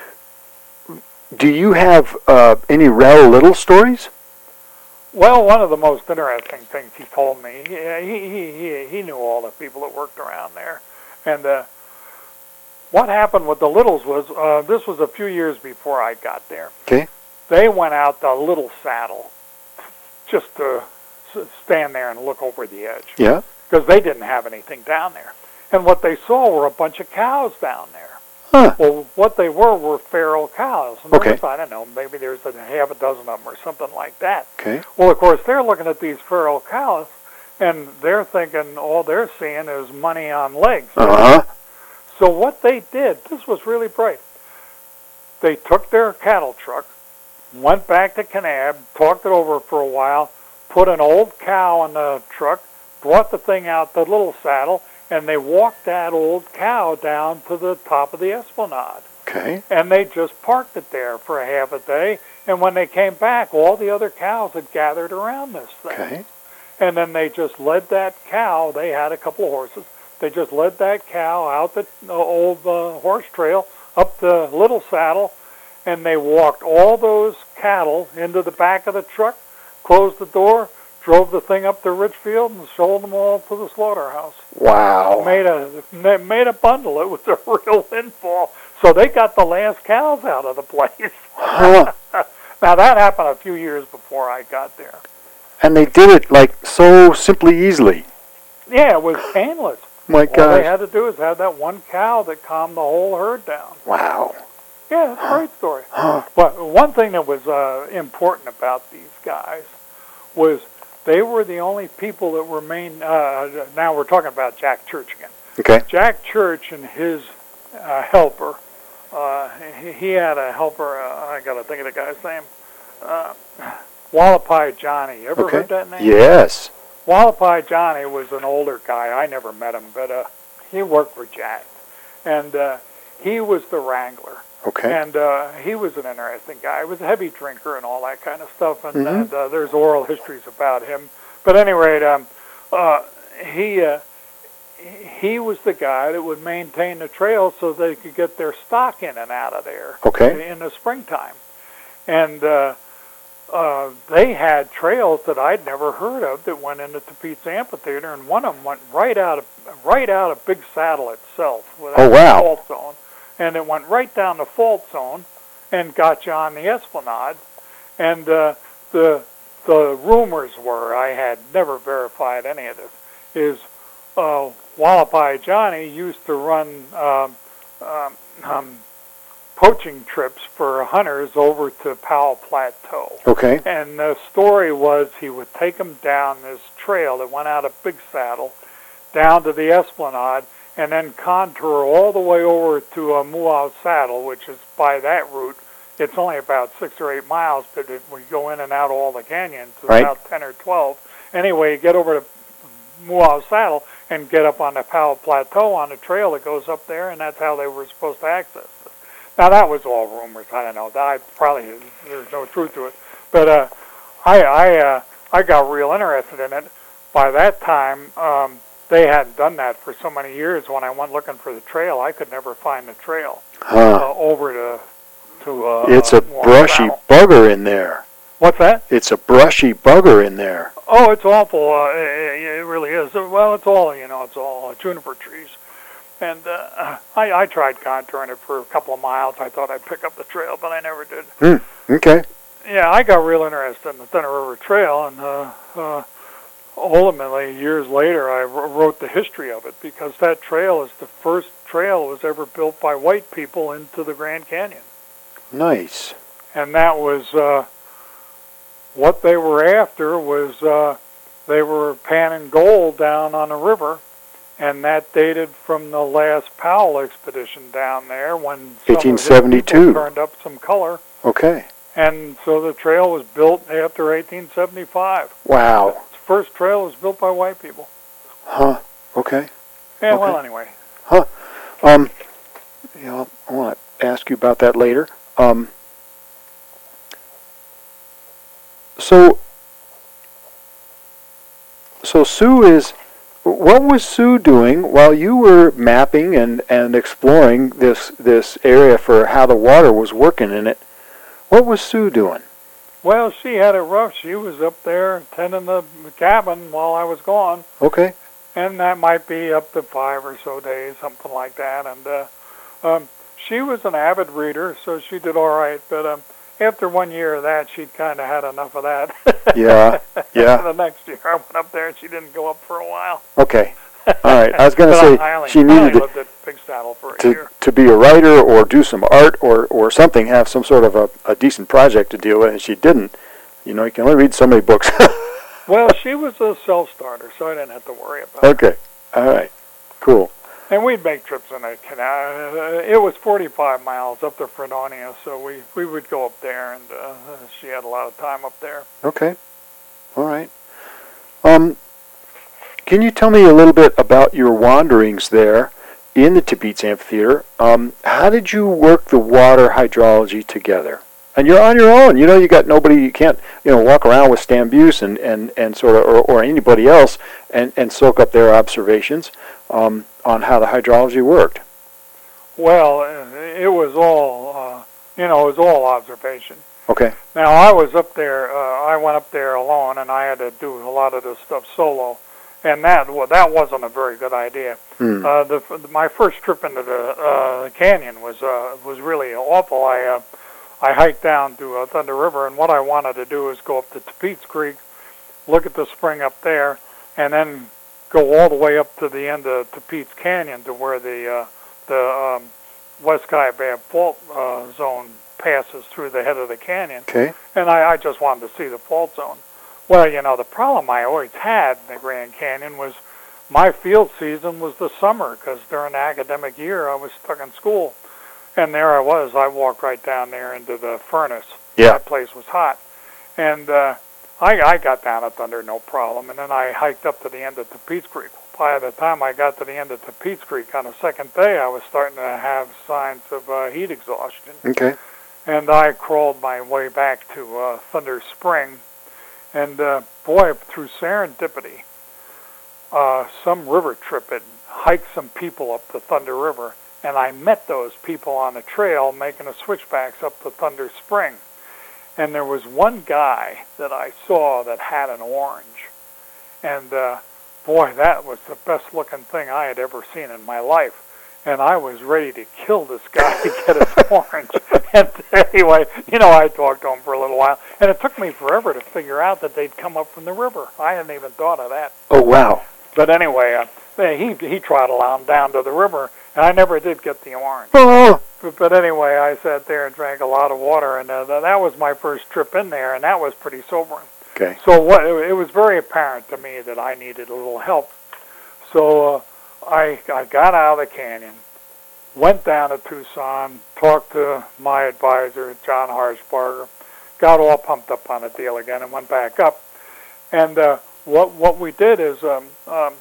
do you have uh, any Rel Little stories? Well, one of the most interesting things he told me, he he he he knew all the people that worked around there, and uh, what happened with the Littles was uh, this was a few years before I got there. Okay. They went out to Little Saddle just to s- stand there and look over the edge. Yeah. Because they didn't have anything down there. And what they saw were a bunch of cows down there. Huh. Well, what they were were feral cows. And Okay. there was, I don't know, maybe there's a half a dozen of them or something like that. Okay. Well, of course, they're looking at these feral cows, and they're thinking all they're seeing is money on legs. Uh huh. So what they did, this was really bright. They took their cattle truck, went back to Kanab, talked it over for a while, put an old cow in the truck, brought the thing out the Little Saddle, and they walked that old cow down to the top of the esplanade. Okay. And they just parked it there for a half a day, and when they came back, all the other cows had gathered around this thing. Okay. And then they just led that cow, they had a couple of horses, they just led that cow out the uh, old uh, horse trail, up the Little Saddle, and they walked all those cattle into the back of the truck, closed the door, drove the thing up to Richfield and sold them all to the slaughterhouse. Wow. Made a made a bundle. It was a real windfall. So they got the last cows out of the place. Huh. Now that happened a few years before I got there. And they did it like so simply easily. Yeah, it was painless. My All gosh. they had to do is have that one cow that calmed the whole herd down. Wow. Yeah, it's a great story. Huh. But one thing that was uh, important about these guys was they were the only people that remained. Uh, now we're talking about Jack Church again. Okay. Jack Church and his uh, helper. Uh, he, he had a helper. Uh, I got to think of the guy's name. Uh, Wallapai Johnny. You ever Okay. heard that name? Yes. Wallapai Johnny was an older guy. I never met him, but uh, he worked for Jack, and uh, he was the wrangler. Okay. And uh, he was an interesting guy. He was a heavy drinker and all that kind of stuff. And, Mhm. and uh, there's oral histories about him. But at any rate, um, uh, he uh, he was the guy that would maintain the trail so they could get their stock in and out of there. Okay. In the springtime, and uh, uh, they had trails that I'd never heard of that went into Tapeats Amphitheater, and one of them went right out of right out of Big Saddle itself. Without Oh, wow. the fault zone. And it went right down the fault zone and got you on the Esplanade. And uh, the the rumors were, I had never verified any of this, is uh, Wallapai Johnny used to run um, um, um, poaching trips for hunters over to Powell Plateau. Okay. And the story was he would take them down this trail that went out of Big Saddle down to the Esplanade, and then contour all the way over to uh, Mooau Saddle, which is by that route. It's only about six or eight miles, but if we go in and out all the canyons, it's Right. about ten or twelve. Anyway, you get over to Mooau Saddle and get up on the Powell Plateau on the trail that goes up there, and that's how they were supposed to access this. Now, that was all rumors. I don't know. I probably, there's no truth to it. But uh, I, I, uh, I got real interested in it. By that time, um, they hadn't done that for so many years. When I went looking for the trail, I could never find the trail Huh. uh, over to to. Uh, It's a Mooau brushy Saddle. bugger in there. What's that? It's a brushy bugger in there. Oh, it's awful. Uh, it, it really is. Well, it's all you know. It's all uh, juniper trees, and uh, I, I tried contouring it for a couple of miles. I thought I'd pick up the trail, but I never did. Hmm. Okay. Yeah, I got real interested in the Thunder River Trail, and uh, uh, ultimately, years later, I wrote the history of it, because that trail is the first trail that was ever built by white people into the Grand Canyon. Nice. And that was, uh, what they were after was, uh, they were panning gold down on the river, and that dated from the last Powell expedition down there, when some eighteen of his seventy-two. people turned up some color. Okay. And so the trail was built after eighteen seventy-five. Wow. The first trail was built by white people. Huh. Okay. Yeah, Okay. well, anyway. Huh. Um, you know, I want to ask you about that later. Um, so, so Sue is, what was Sue doing while you were mapping and, and exploring this, this area for how the water was working in it? What was Sue doing? Well, she had it rough. She was up there tending the cabin while I was gone. Okay. And that might be up to five or so days, something like that. And uh, um, she was an avid reader, so she did all right. But um, after one year of that, she'd kind of had enough of that. Yeah, yeah. The next year, I went up there, and she didn't go up for a while. Okay. All right. I was going to But say I only, she I needed only to, lived at Big Saddle for a to, year. to be a writer or do some art or, or something, have some sort of a, a decent project to deal with, and she didn't. You know, you can only read so many books. Well, she was a self-starter, so I didn't have to worry about it. Okay. All right. Cool. And we'd make trips in the canal. Uh, it was forty-five miles up to Fredonia, so we, we would go up there, and uh, she had a lot of time up there. Okay. All right. Um, can you tell me a little bit about your wanderings there in the Tapeats Amphitheater? Um, how did you work the water hydrology together? And you're on your own. You know, you got nobody. You can't, you know, walk around with Stan Buse and, and, and sort of, or, or anybody else, and, and soak up their observations um, on how the hydrology worked. Well, it was all, uh, you know, it was all observation. Okay. Now, I was up there, uh, I went up there alone, and I had to do a lot of this stuff solo. And that well, that wasn't a very good idea. Mm. Uh, the, my first trip into the uh, canyon was uh, was really awful. I uh, I hiked down to uh, Thunder River, and what I wanted to do is go up to Tapeats Creek, look at the spring up there, and then go all the way up to the end of Tapeats Canyon to where the uh, the um, West Kaibab Fault uh, Zone passes through the head of the canyon. Okay. And I, I just wanted to see the fault zone. Well, you know, the problem I always had in the Grand Canyon was my field season was the summer, because during the academic year I was stuck in school. And there I was. I walked right down there into the furnace. Yeah. That place was hot. And uh, I, I got down at Thunder, no problem. And then I hiked up to the end of Tapeats Creek. By the time I got to the end of Tapeats Creek on the second day, I was starting to have signs of uh, heat exhaustion. Okay. And I crawled my way back to uh, Thunder Spring. And, uh, boy, through serendipity, uh, some river trip had hiked some people up the Thunder River, and I met those people on the trail making the switchbacks up to Thunder Spring. And there was one guy that I saw that had an orange. And, uh, boy, that was the best-looking thing I had ever seen in my life. And I was ready to kill this guy to get his orange. And anyway, you know, I talked to him for a little while, and it took me forever to figure out that they'd come up from the river. I hadn't even thought of that. Oh, wow. But anyway, uh, he he trotted on down to the river, and I never did get the orange. Oh. But, but anyway, I sat there and drank a lot of water, and uh, that was my first trip in there, and that was pretty sobering. Okay. So what, it, it was very apparent to me that I needed a little help. So uh, I I got out of the canyon, went down to Tucson, talked to my advisor, John Harshbarger, got all pumped up on the deal again, and went back up. And uh, what what we did is um, um,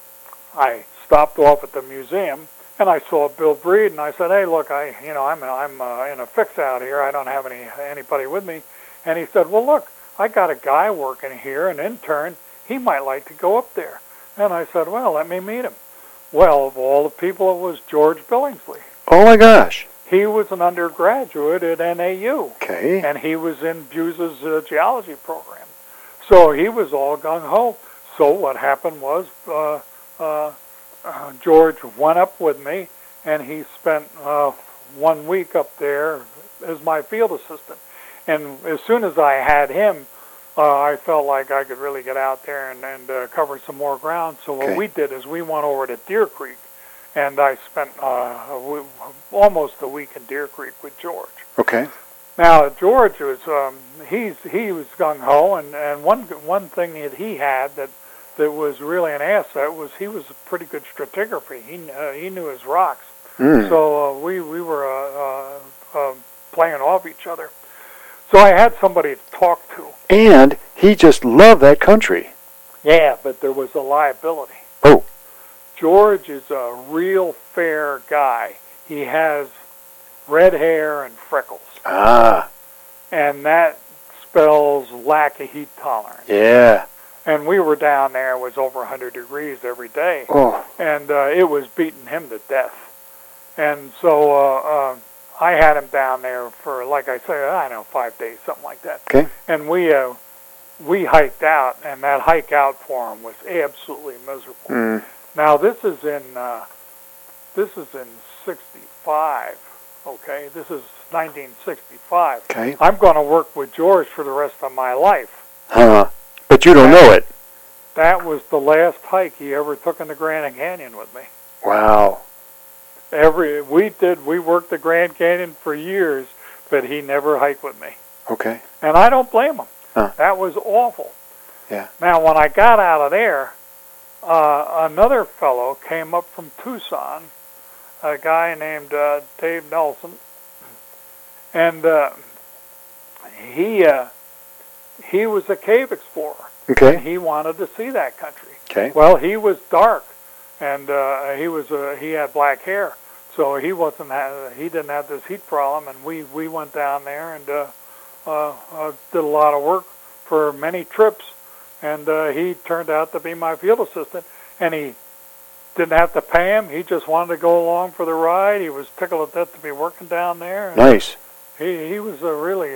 I stopped off at the museum, and I saw Bill Breed, and I said, "Hey, look, I you know I'm I'm uh, in a fix out here. I don't have any anybody with me." And he said, "Well, look, I got a guy working here, an intern. He might like to go up there." And I said, "Well, let me meet him." Well, of all the people, it was George Billingsley. Oh, my gosh. He was an undergraduate at N A U. Okay. And he was in Buse's uh, geology program. So he was all gung-ho. So what happened was uh, uh, uh, George went up with me, and he spent uh, one week up there as my field assistant. And as soon as I had him, uh, I felt like I could really get out there and, and uh, cover some more ground. So what Okay. we did is we went over to Deer Creek, and I spent uh, a w- almost a week in Deer Creek with George. Okay. Now George was um, he's he was gung ho, and, and one one thing that he had that that was really an asset was he was a pretty good stratigraphy. He uh, he knew his rocks, Mm. so uh, we we were uh, uh, uh, playing off each other. So I had somebody to talk to. And he just loved that country. Yeah, but there was a liability. Oh. George is a real fair guy. He has red hair and freckles. Ah. And that spells lack of heat tolerance. Yeah. And we were down there, it was over one hundred degrees every day. Oh. And uh, it was beating him to death. And so uh, uh, I had him down there for, like I say, I don't know, five days, something like that. Okay. And we uh, we hiked out, and that hike out for him was absolutely miserable. Mm. Now this is in uh, this is in sixty-five. Okay, this is nineteen sixty-five. Okay. I'm going to work with George for the rest of my life. Huh. But you don't know it. That was the last hike he ever took in the Grand Canyon with me. Wow. Every we did we worked the Grand Canyon for years, but he never hiked with me, Okay. and I don't blame him. Huh. That was awful. Yeah. Now, when I got out of there, uh, another fellow came up from Tucson, a guy named uh, Dave Nelson, and uh, he uh, he was a cave explorer. Okay. And he wanted to see that country. Okay. Well, he was dark, and uh, he was uh, he had black hair, so he wasn't ha- he didn't have this heat problem. And we, we went down there and uh, uh, uh, did a lot of work for many trips, and uh, he turned out to be my field assistant. And he didn't have to pay him; he just wanted to go along for the ride. He was tickled to death to be working down there. And Nice. He he was a really a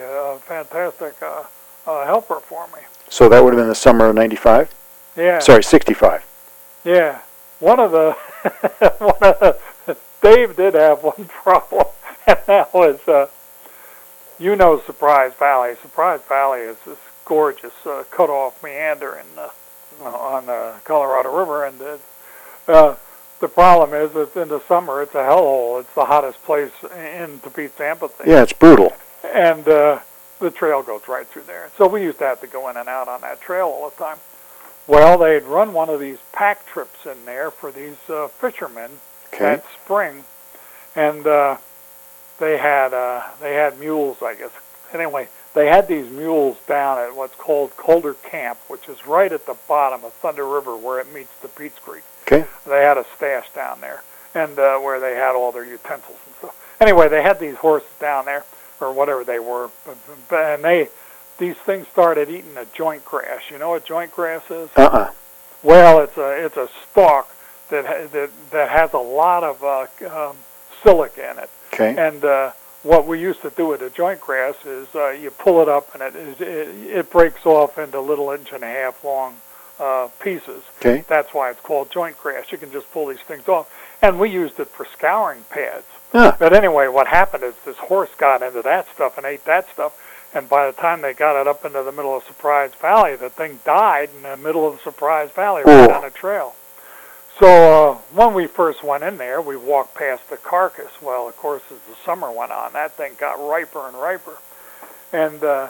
fantastic uh, uh, helper for me. So that would have been the summer of ninety-five? Yeah. Sorry, sixty-five. Yeah. One of the, one of the, Dave did have one problem, and that was, uh, you know Surprise Valley. Surprise Valley is this gorgeous uh, cut-off meander in, uh, on the Colorado River, and uh, uh, the problem is that in the summer it's a hellhole. It's the hottest place in Tapeats Amphitheater. Yeah, it's brutal. And uh, the trail goes right through there. So we used to have to go in and out on that trail all the time. Well, they'd run one of these pack trips in there for these uh, fishermen Okay. that spring, and uh, they had uh, they had mules, I guess. Anyway, they had these mules down at what's called Calder Camp, which is right at the bottom of Thunder River where it meets the Peets Creek. Okay. They had a stash down there, and uh, where they had all their utensils and stuff. Anyway, they had these horses down there, or whatever they were, and they these things started eating a joint grass. You know what joint grass is? Uh-uh. Well, it's a it's a stalk that ha- that that has a lot of uh, um, silica in it. Okay. And uh, what we used to do with the joint grass is uh, you pull it up and it, is, it it breaks off into little inch and a half long uh, pieces. Okay. That's why it's called joint grass. You can just pull these things off. And we used it for scouring pads. Huh. But anyway, what happened is this horse got into that stuff and ate that stuff. And by the time they got it up into the middle of Surprise Valley, the thing died in the middle of Surprise Valley right Ooh. on the trail. So uh, when we first went in there, we walked past the carcass. Well, of course, as the summer went on, that thing got riper and riper. And uh,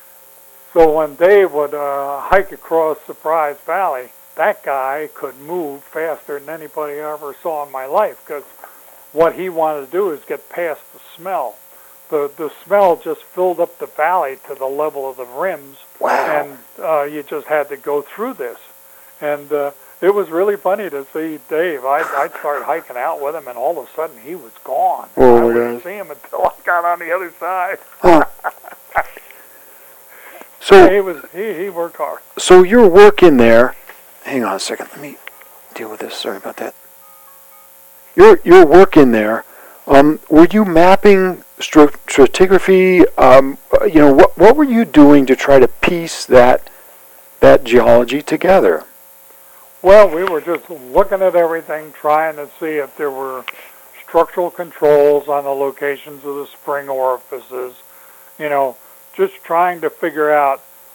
so when Dave would uh, hike across Surprise Valley, that guy could move faster than anybody I ever saw in my life, because what he wanted to do is get past the smell. The the smell just filled up the valley to the level of the rims. Wow. And uh, you just had to go through this. And uh, it was really funny to see Dave. I'd, I'd start hiking out with him, and all of a sudden he was gone. Oh, I my wouldn't gosh. see him until I got on the other side. Huh. So, he was he, he worked hard. so your work in there, hang on a second, let me deal with this, sorry about that. Your, your work in there, um, were you mapping strat- stratigraphy, um, you know, what, what were you doing to try to piece that, that geology together? Well, we were just looking at everything, trying to see if there were structural controls on the locations of the spring orifices, you know, just trying to figure out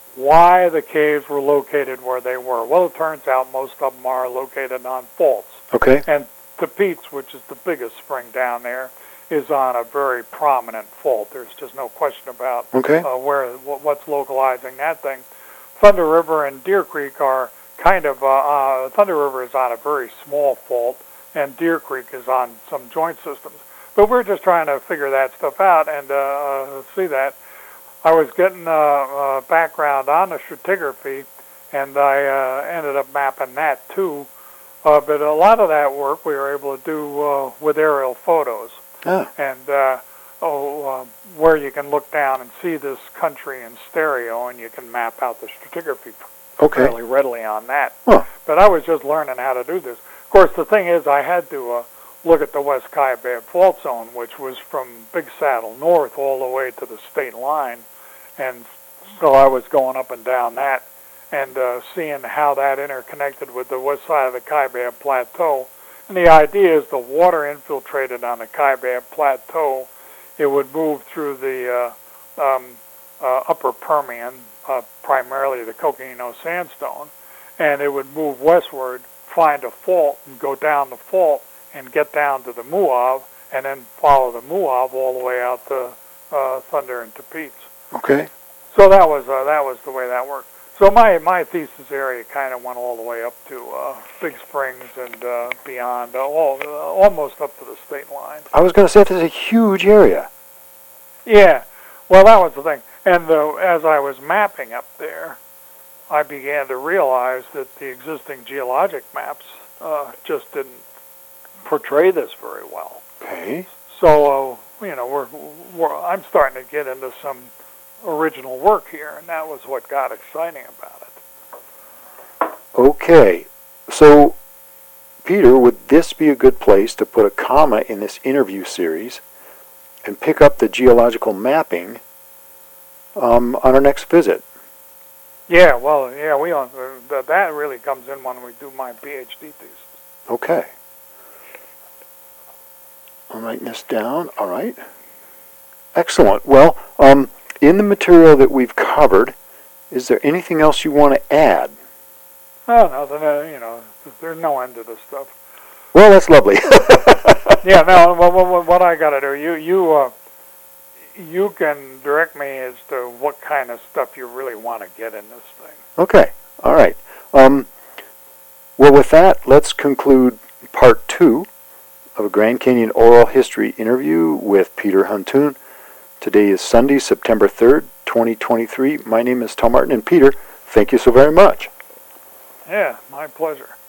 why the caves were located where they were. Well, it turns out most of them are located on faults. Okay. And Tapeats, which is the biggest spring down there, is on a very prominent fault. There's just no question about Okay. uh, where what's localizing that thing. Thunder River and Deer Creek are kind of, uh, uh, Thunder River is on a very small fault, and Deer Creek is on some joint systems. But we're just trying to figure that stuff out and uh, uh, see that. I was getting uh, uh, background on the stratigraphy, and I uh, ended up mapping that too. Uh, but a lot of that work we were able to do uh, with aerial photos. Ah. And uh, oh, uh, where you can look down and see this country in stereo, and you can map out the stratigraphy Okay. fairly readily on that. Huh. But I was just learning how to do this. Of course, the thing is, I had to uh, look at the West Kaibab Fault Zone, which was from Big Saddle north all the way to the state line. And so I was going up and down that and uh, seeing how that interconnected with the west side of the Kaibab Plateau. And the idea is the water infiltrated on the Kaibab Plateau. It would move through the uh, um, uh, upper Permian, uh, primarily the Coconino Sandstone, and it would move westward, find a fault, and go down the fault and get down to the Muav, and then follow the Muav all the way out to uh, Thunder and Tapeats. Okay. So that was uh, that was the way that worked. So my my thesis area kind of went all the way up to uh, Big Springs and uh, beyond, uh, all, uh, almost up to the state line. I was going to say this is a huge area. Yeah, well, that was the thing. And uh, as I was mapping up there, I began to realize that the existing geologic maps uh, just didn't portray this very well. Okay. So uh, you know, we're, we're I'm starting to get into some original work here, and that was what got exciting about it. Okay, so Peter, would this be a good place to put a comma in this interview series and pick up the geological mapping um, on our next visit. Yeah, well, yeah, we uh, th- that really comes in when we do my PhD thesis. Okay. I'm writing this down. All right. Excellent. Well, um, in the material that we've covered, is there anything else you want to add? Oh, no, then, uh, you know, there's no end to this stuff. Well, that's lovely. Yeah, no, what, what, what I got to do, you you uh, you can direct me as to what kind of stuff you really want to get in this thing. Okay. All right. Um, well, with that, let's conclude part two of a Grand Canyon Oral History interview with Peter Huntoon. Today is Sunday, September third, twenty twenty-three. My name is Tom Martin, and Peter, thank you so very much. Yeah, my pleasure.